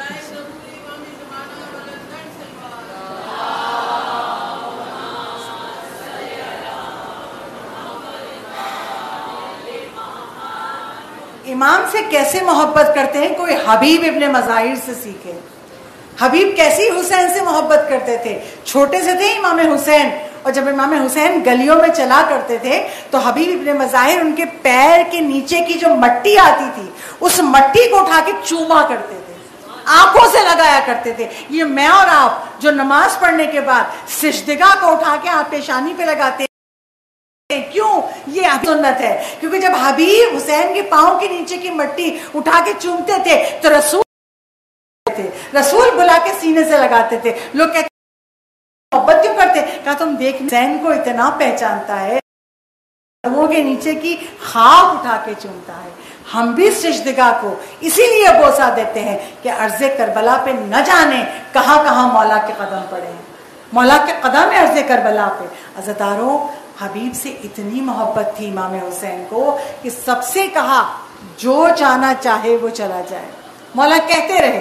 इमाम से कैसे मोहब्बत करते हैं, कोई हबीब इब्ने मज़ाहिर से सीखे। हबीब कैसी हुसैन से मोहब्बत करते थे, छोटे से थे इमाम हुसैन, और जब इमाम हुसैन गलियों में चला करते थे तो हबीब इब्ने मज़ाहिर उनके पैर के नीचे की जो मट्टी आती थी उस मट्टी को उठा के चूमा करते थे, आंखों से लगाया करते थे। ये मैं और आप जो नमाज पढ़ने के बाद सिजदगा को उठा के आप पेशानी पे लगाते हैं, क्यों? ये सुन्नत है, क्योंकि जब हबीब हुसैन के पांव के नीचे की मट्टी उठा के चूमते थे तो रसूल थे, रसूल बुला के सीने से लगाते थे। लोग कहते मोहब्बत क्यों करते? कहा तुम देख हुसैन को इतना पहचानता है, लोगों के नीचे की खाक उठा के चूमता है। हम भी सिजदगा को इसीलिए बोसा देते हैं कि अर्ज़े करबला पे न जाने कहां कहां मौला के कदम पड़े हैं, मौला के कदम है अर्ज़े करबला पे। अज़दारों, हबीब से इतनी मोहब्बत थी इमाम हुसैन को कि सबसे कहा जो जाना चाहे वो चला जाए। मौला कहते रहे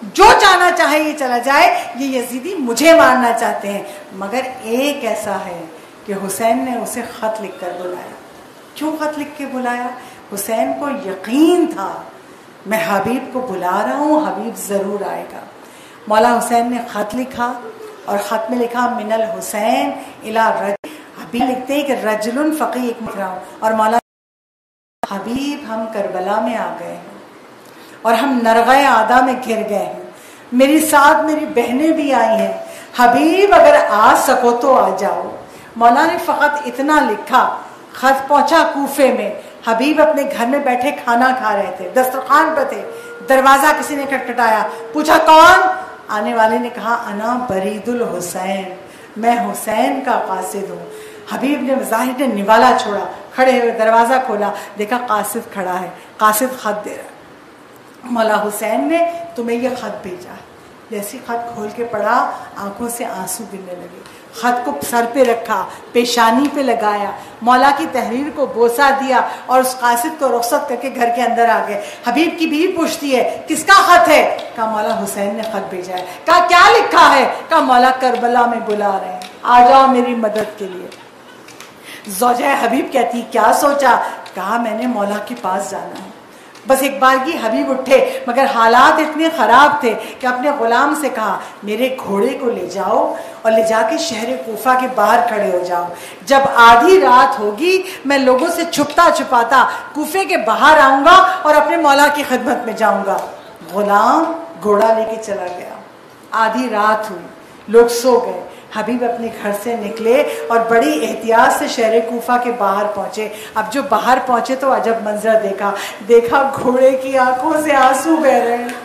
جو چاہنا چاہے یہ چلا جائے، یہ یزیدی مجھے مارنا چاہتے ہیں۔ مگر ایک ایسا ہے کہ حسین نے اسے خط لکھ کر بلایا۔ کیوں خط لکھ کے بلایا؟ حسین کو یقین تھا میں حبیب کو بلا رہا ہوں، حبیب ضرور آئے گا۔ مولا حسین نے خط لکھا اور خط میں لکھا من الحسین الی رجل، حبیب لکھتے ہیں کہ رجل فقیہ لکھ رہا ہوں، اور مولا حبیب ہم کربلا میں آ گئے ہیں اور ہم نرغہ آدھا میں گر گئے ہیں، میری ساتھ میری بہنیں بھی آئی ہیں، حبیب اگر آ سکو تو آ جاؤ۔ مولا نے فقط اتنا لکھا، خط پہنچا کوفے میں، حبیب اپنے گھر میں بیٹھے کھانا کھا رہے تھے، دسترخوان پہ تھے، دروازہ کسی نے کھٹکھٹایا، پوچھا کون؟ آنے والے نے کہا انا برید الحسین، میں حسین کا قاصد ہوں۔ حبیب نے ظاہر نے نوالا چھوڑا، کھڑے ہوئے دروازہ کھولا، دیکھا قاصد کھڑا ہے، قاصد خط دے رہا ہے۔ مولا حسین نے تمہیں یہ خط بھیجا۔ جیسی خط کھول کے پڑھا، آنکھوں سے آنسو گرنے لگے، خط کو سر پہ رکھا، پیشانی پہ لگایا، مولا کی تحریر کو بوسہ دیا اور اس قاصد کو رخصت کر کے گھر کے اندر آ گئے۔ حبیب کی بیوی پوچھتی ہے کس کا خط ہے؟ کہا مولا حسین نے خط بھیجا ہے۔ کہا کیا لکھا ہے؟ کہا مولا کربلا میں بلا رہے ہیں، آ جاؤ میری مدد کے لیے۔ زوجہ حبیب کہتی کیا سوچا؟ کہا میں نے مولا کے پاس جانا ہے۔ بس ایک بار کی حبیب اٹھے، مگر حالات اتنے خراب تھے کہ اپنے غلام سے کہا میرے گھوڑے کو لے جاؤ اور لے جا کے شہر کوفہ کے باہر کھڑے ہو جاؤ، جب آدھی رات ہوگی میں لوگوں سے چھپتا چھپاتا کوفے کے باہر آؤں گا اور اپنے مولا کی خدمت میں جاؤں گا۔ غلام گھوڑا لے کے چلا گیا، آدھی رات ہوئی، لوگ سو گئے، حبیب اپنے گھر سے نکلے اور بڑی احتیاط سے شہر کوفہ کے باہر پہنچے۔ اب جو باہر پہنچے تو عجب منظر دیکھا، دیکھا گھوڑے کی آنکھوں سے آنسو بہ رہے ہیں،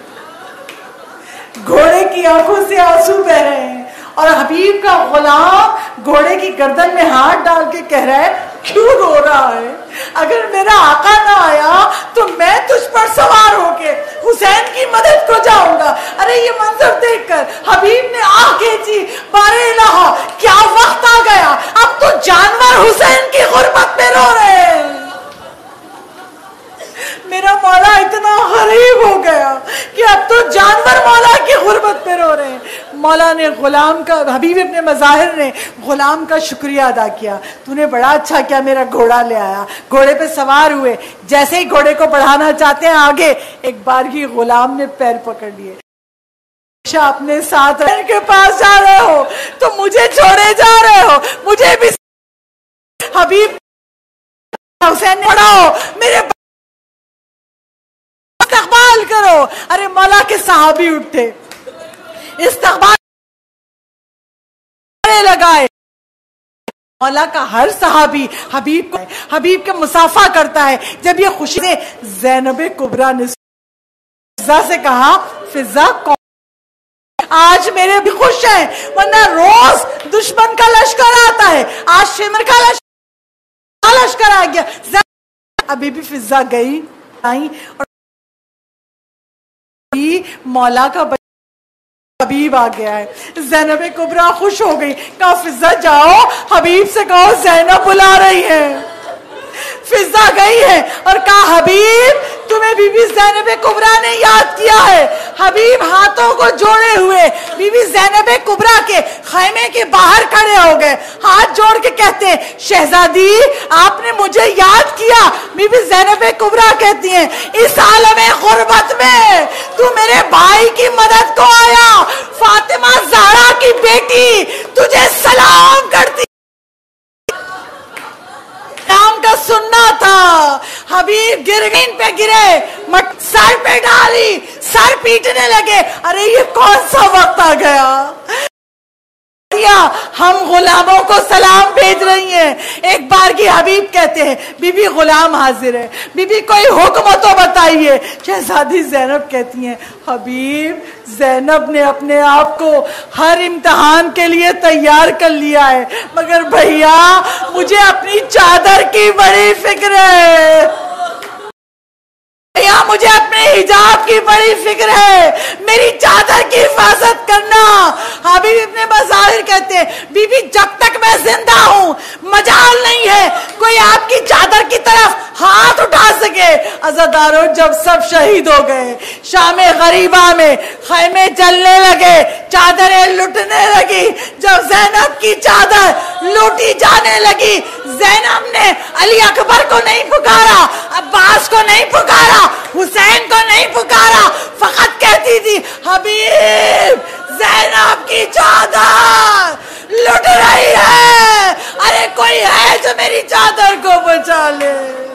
گھوڑے کی آنکھوں سے آنسو بہ رہے ہیں، اور حبیب کا غلام گھوڑے کی گردن میں ہاتھ ڈال کے کہہ رہا ہے کیوں رو رہا ہے؟ اگر میرا آقا نہ آیا تو میں تجھ پر سوار ہو کے حسین کی مدد کو جاؤں گا۔ ارے یہ منظر دیکھ کر حبیب نے آہ کھینچی، بارے الہ کیا وقت آ گیا، اب تو جانور حسین کی غربت میں رو رہے ہیں۔ میرا مولا اتنا غریب ہو گیا کہ اب تو جانور مولا کی غربت پہ رو رہے ہیں۔ مولا نے غلام کا، حبیب ابن مظاہر نے غلام کا شکریہ ادا کیا، تو نے بڑا اچھا کیا میرا گھوڑا لے آیا۔ گھوڑے پہ سوار ہوئے، جیسے ہی گھوڑے کو بڑھانا چاہتے ہیں آگے، ایک بار کی غلام نے پیر پکڑ لیے۔ اپنے ساتھ ان کے پاس جا رہے ہو تو مجھے چھوڑے جا رہے ہو، مجھے بھی حبیب حسین پڑھاؤ، میرے استقبال کرو۔ ارے مولا کے صحابی اٹھے، استقبال لگائے۔ مولا کا ہر صحابی حبیب کو حبیب کے مصافحہ کرتا ہے۔ جب یہ خوشی سے زینب کبریٰ نے فضا سے کہا فضا کون آج میرے بھی خوش ہیں، ورنہ روز دشمن کا لشکر آتا ہے، آج شمر کا لشکر لشکر آ گیا۔ ابھی بھی فضا گئی آئی اور مولا کا حبیب آ گیا ہے۔ زینب کبریٰ خوش ہو گئی، کہا فضا جاؤ حبیب سے کہو زینب بلا رہی ہے۔ فضا گئی ہے اور کہا حبیب تمہیں بی بی زینب کبریٰ نے یاد کیا ہے۔ حبیب ہاتھوں کو جوڑے ہوئے بی بی زینب کبریٰ کے خیمے کے باہر کھڑے ہو گئے، ہاتھ جوڑ کے کہتے ہیں شہزادی آپ نے مجھے یاد کیا۔ بی بی زینب کبریٰ کہتی ہیں اس عالم غربت میں تو میرے بھائی کی مدد کو آیا، فاطمہ زہرا کی بیٹی تجھے سلام کرتی نام کا سننا تھا۔ حبیب گرگین پہ گرے، سر پہ ڈالی، سر پیٹنے لگے۔ ارے یہ کون سا وقت آ گیا، ہم غلاموں کو سلام بھیج رہی ہیں۔ ایک بار کی حبیب کہتے ہیں بی بی غلام حاضر ہے، بی بی کوئی حکم تو بتائیے۔ شہزادی زینب کہتی ہیں حبیب زینب نے اپنے آپ کو ہر امتحان کے لیے تیار کر لیا ہے، مگر بھیا مجھے اپنی چادر کی بڑی فکر ہے۔ بھیا مجھے اپنے حجاب کی بڑی فکر ہے، میری چادر کی حفاظت کرنا۔ حبیب ابن مظاہر کہتے ہیں بی بی جب تک میں زندہ ہوں مجال نہیں ہے کوئی آپ کی چادر کی طرف ہاتھ اٹھا سکے۔ عزادارو جب سب شہید ہو گئے، شام غریبہ میں خیمے جلنے لگے، چادریں لٹنے لگی، جب زینب کی چادر لوٹی جانے لگی، زینب نے علی اکبر کو نہیں پکارا، عباس کو نہیں پکارا، حسین کو نہیں پکارا، فقط کہتی تھی حبیب زینب کی چادر لٹ رہی ہے، ارے کوئی ہے جو میری چادر کو بچا لے۔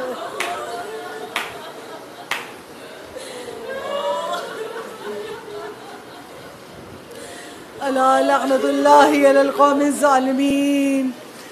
الا لعنت اللہ علی القوم الظالمین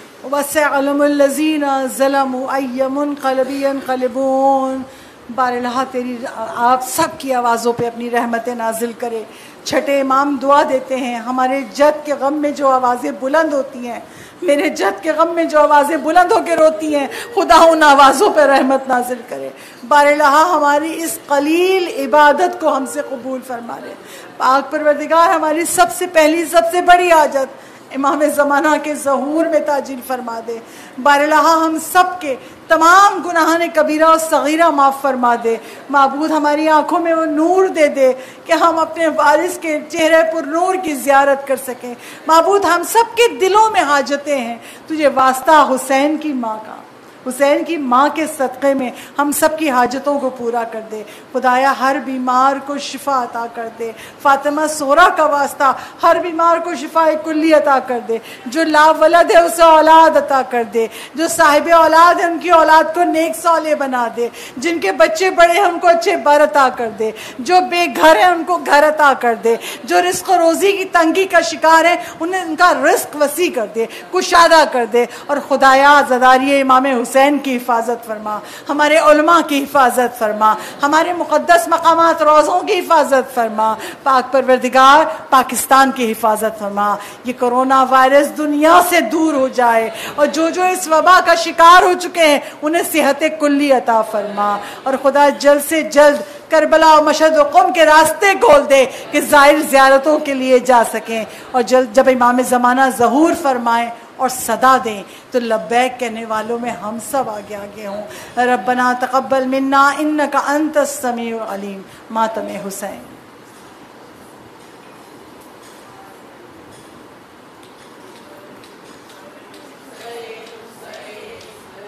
وسيعلم الذین ظلموا ای منقلب ینقلبون۔ بار الہ تیری آپ سب کی آوازوں پہ اپنی رحمتیں نازل کرے۔ چھٹے امام دعا دیتے ہیں ہمارے جد کے غم میں جو آوازیں بلند ہوتی ہیں، میرے جد کے غم میں جو آوازیں بلند ہو کے روتی ہیں، خدا ان آوازوں پہ رحمت نازل کرے۔ بار الہ ہماری اس قلیل عبادت کو ہم سے قبول فرما لے۔ پاک پروردگار ہماری سب سے پہلی سب سے بڑی حاجت امام زمانہ کے ظہور میں تاجیل فرما دے۔ بار الہ ہم سب کے تمام گناہان کبیرہ و صغیرہ معاف فرما دے۔ معبود ہماری آنکھوں میں وہ نور دے دے کہ ہم اپنے وارث کے چہرے پر نور کی زیارت کر سکیں۔ معبود ہم سب کے دلوں میں حاجتیں ہیں، تجھے واسطہ حسین کی ماں کا، حسین کی ماں کے صدقے میں ہم سب کی حاجتوں کو پورا کر دے۔ خدایا ہر بیمار کو شفا عطا کر دے۔ فاطمہ سورہ کا واسطہ ہر بیمار کو شفا کلی عطا کر دے۔ جو لا ولد ہے اسے اولاد عطا کر دے، جو صاحب اولاد ہے ان کی اولاد کو نیک صالح بنا دے، جن کے بچے بڑے ہیں ان کو اچھے بر عطا کر دے، جو بے گھر ہیں ان کو گھر عطا کر دے، جو رزق و روزی کی تنگی کا شکار ہے انہیں ان کا رزق وسیع کر دے، کشادہ کر دے۔ اور خدایا عزاداری امام حسین کی حفاظت فرما، ہمارے علماء کی حفاظت فرما، ہمارے مقدس مقامات روضوں کی حفاظت فرما۔ پاک پروردگار پاکستان کی حفاظت فرما، یہ کرونا وائرس دنیا سے دور ہو جائے، اور جو جو اس وبا کا شکار ہو چکے ہیں انہیں صحت کلی عطا فرما۔ اور خدا جلد سے جلد کربلا و مشہد و قم کے راستے کھول دے کہ زائر زیارتوں کے لیے جا سکیں، اور جلد جب امام زمانہ ظہور فرمائیں اور صدا دیں تو لبیک کہنے والوں میں ہم سب آگے آگے ہوں۔ ربنا تقبل منا انک انت السمیع العلیم۔ ماتم حسین۔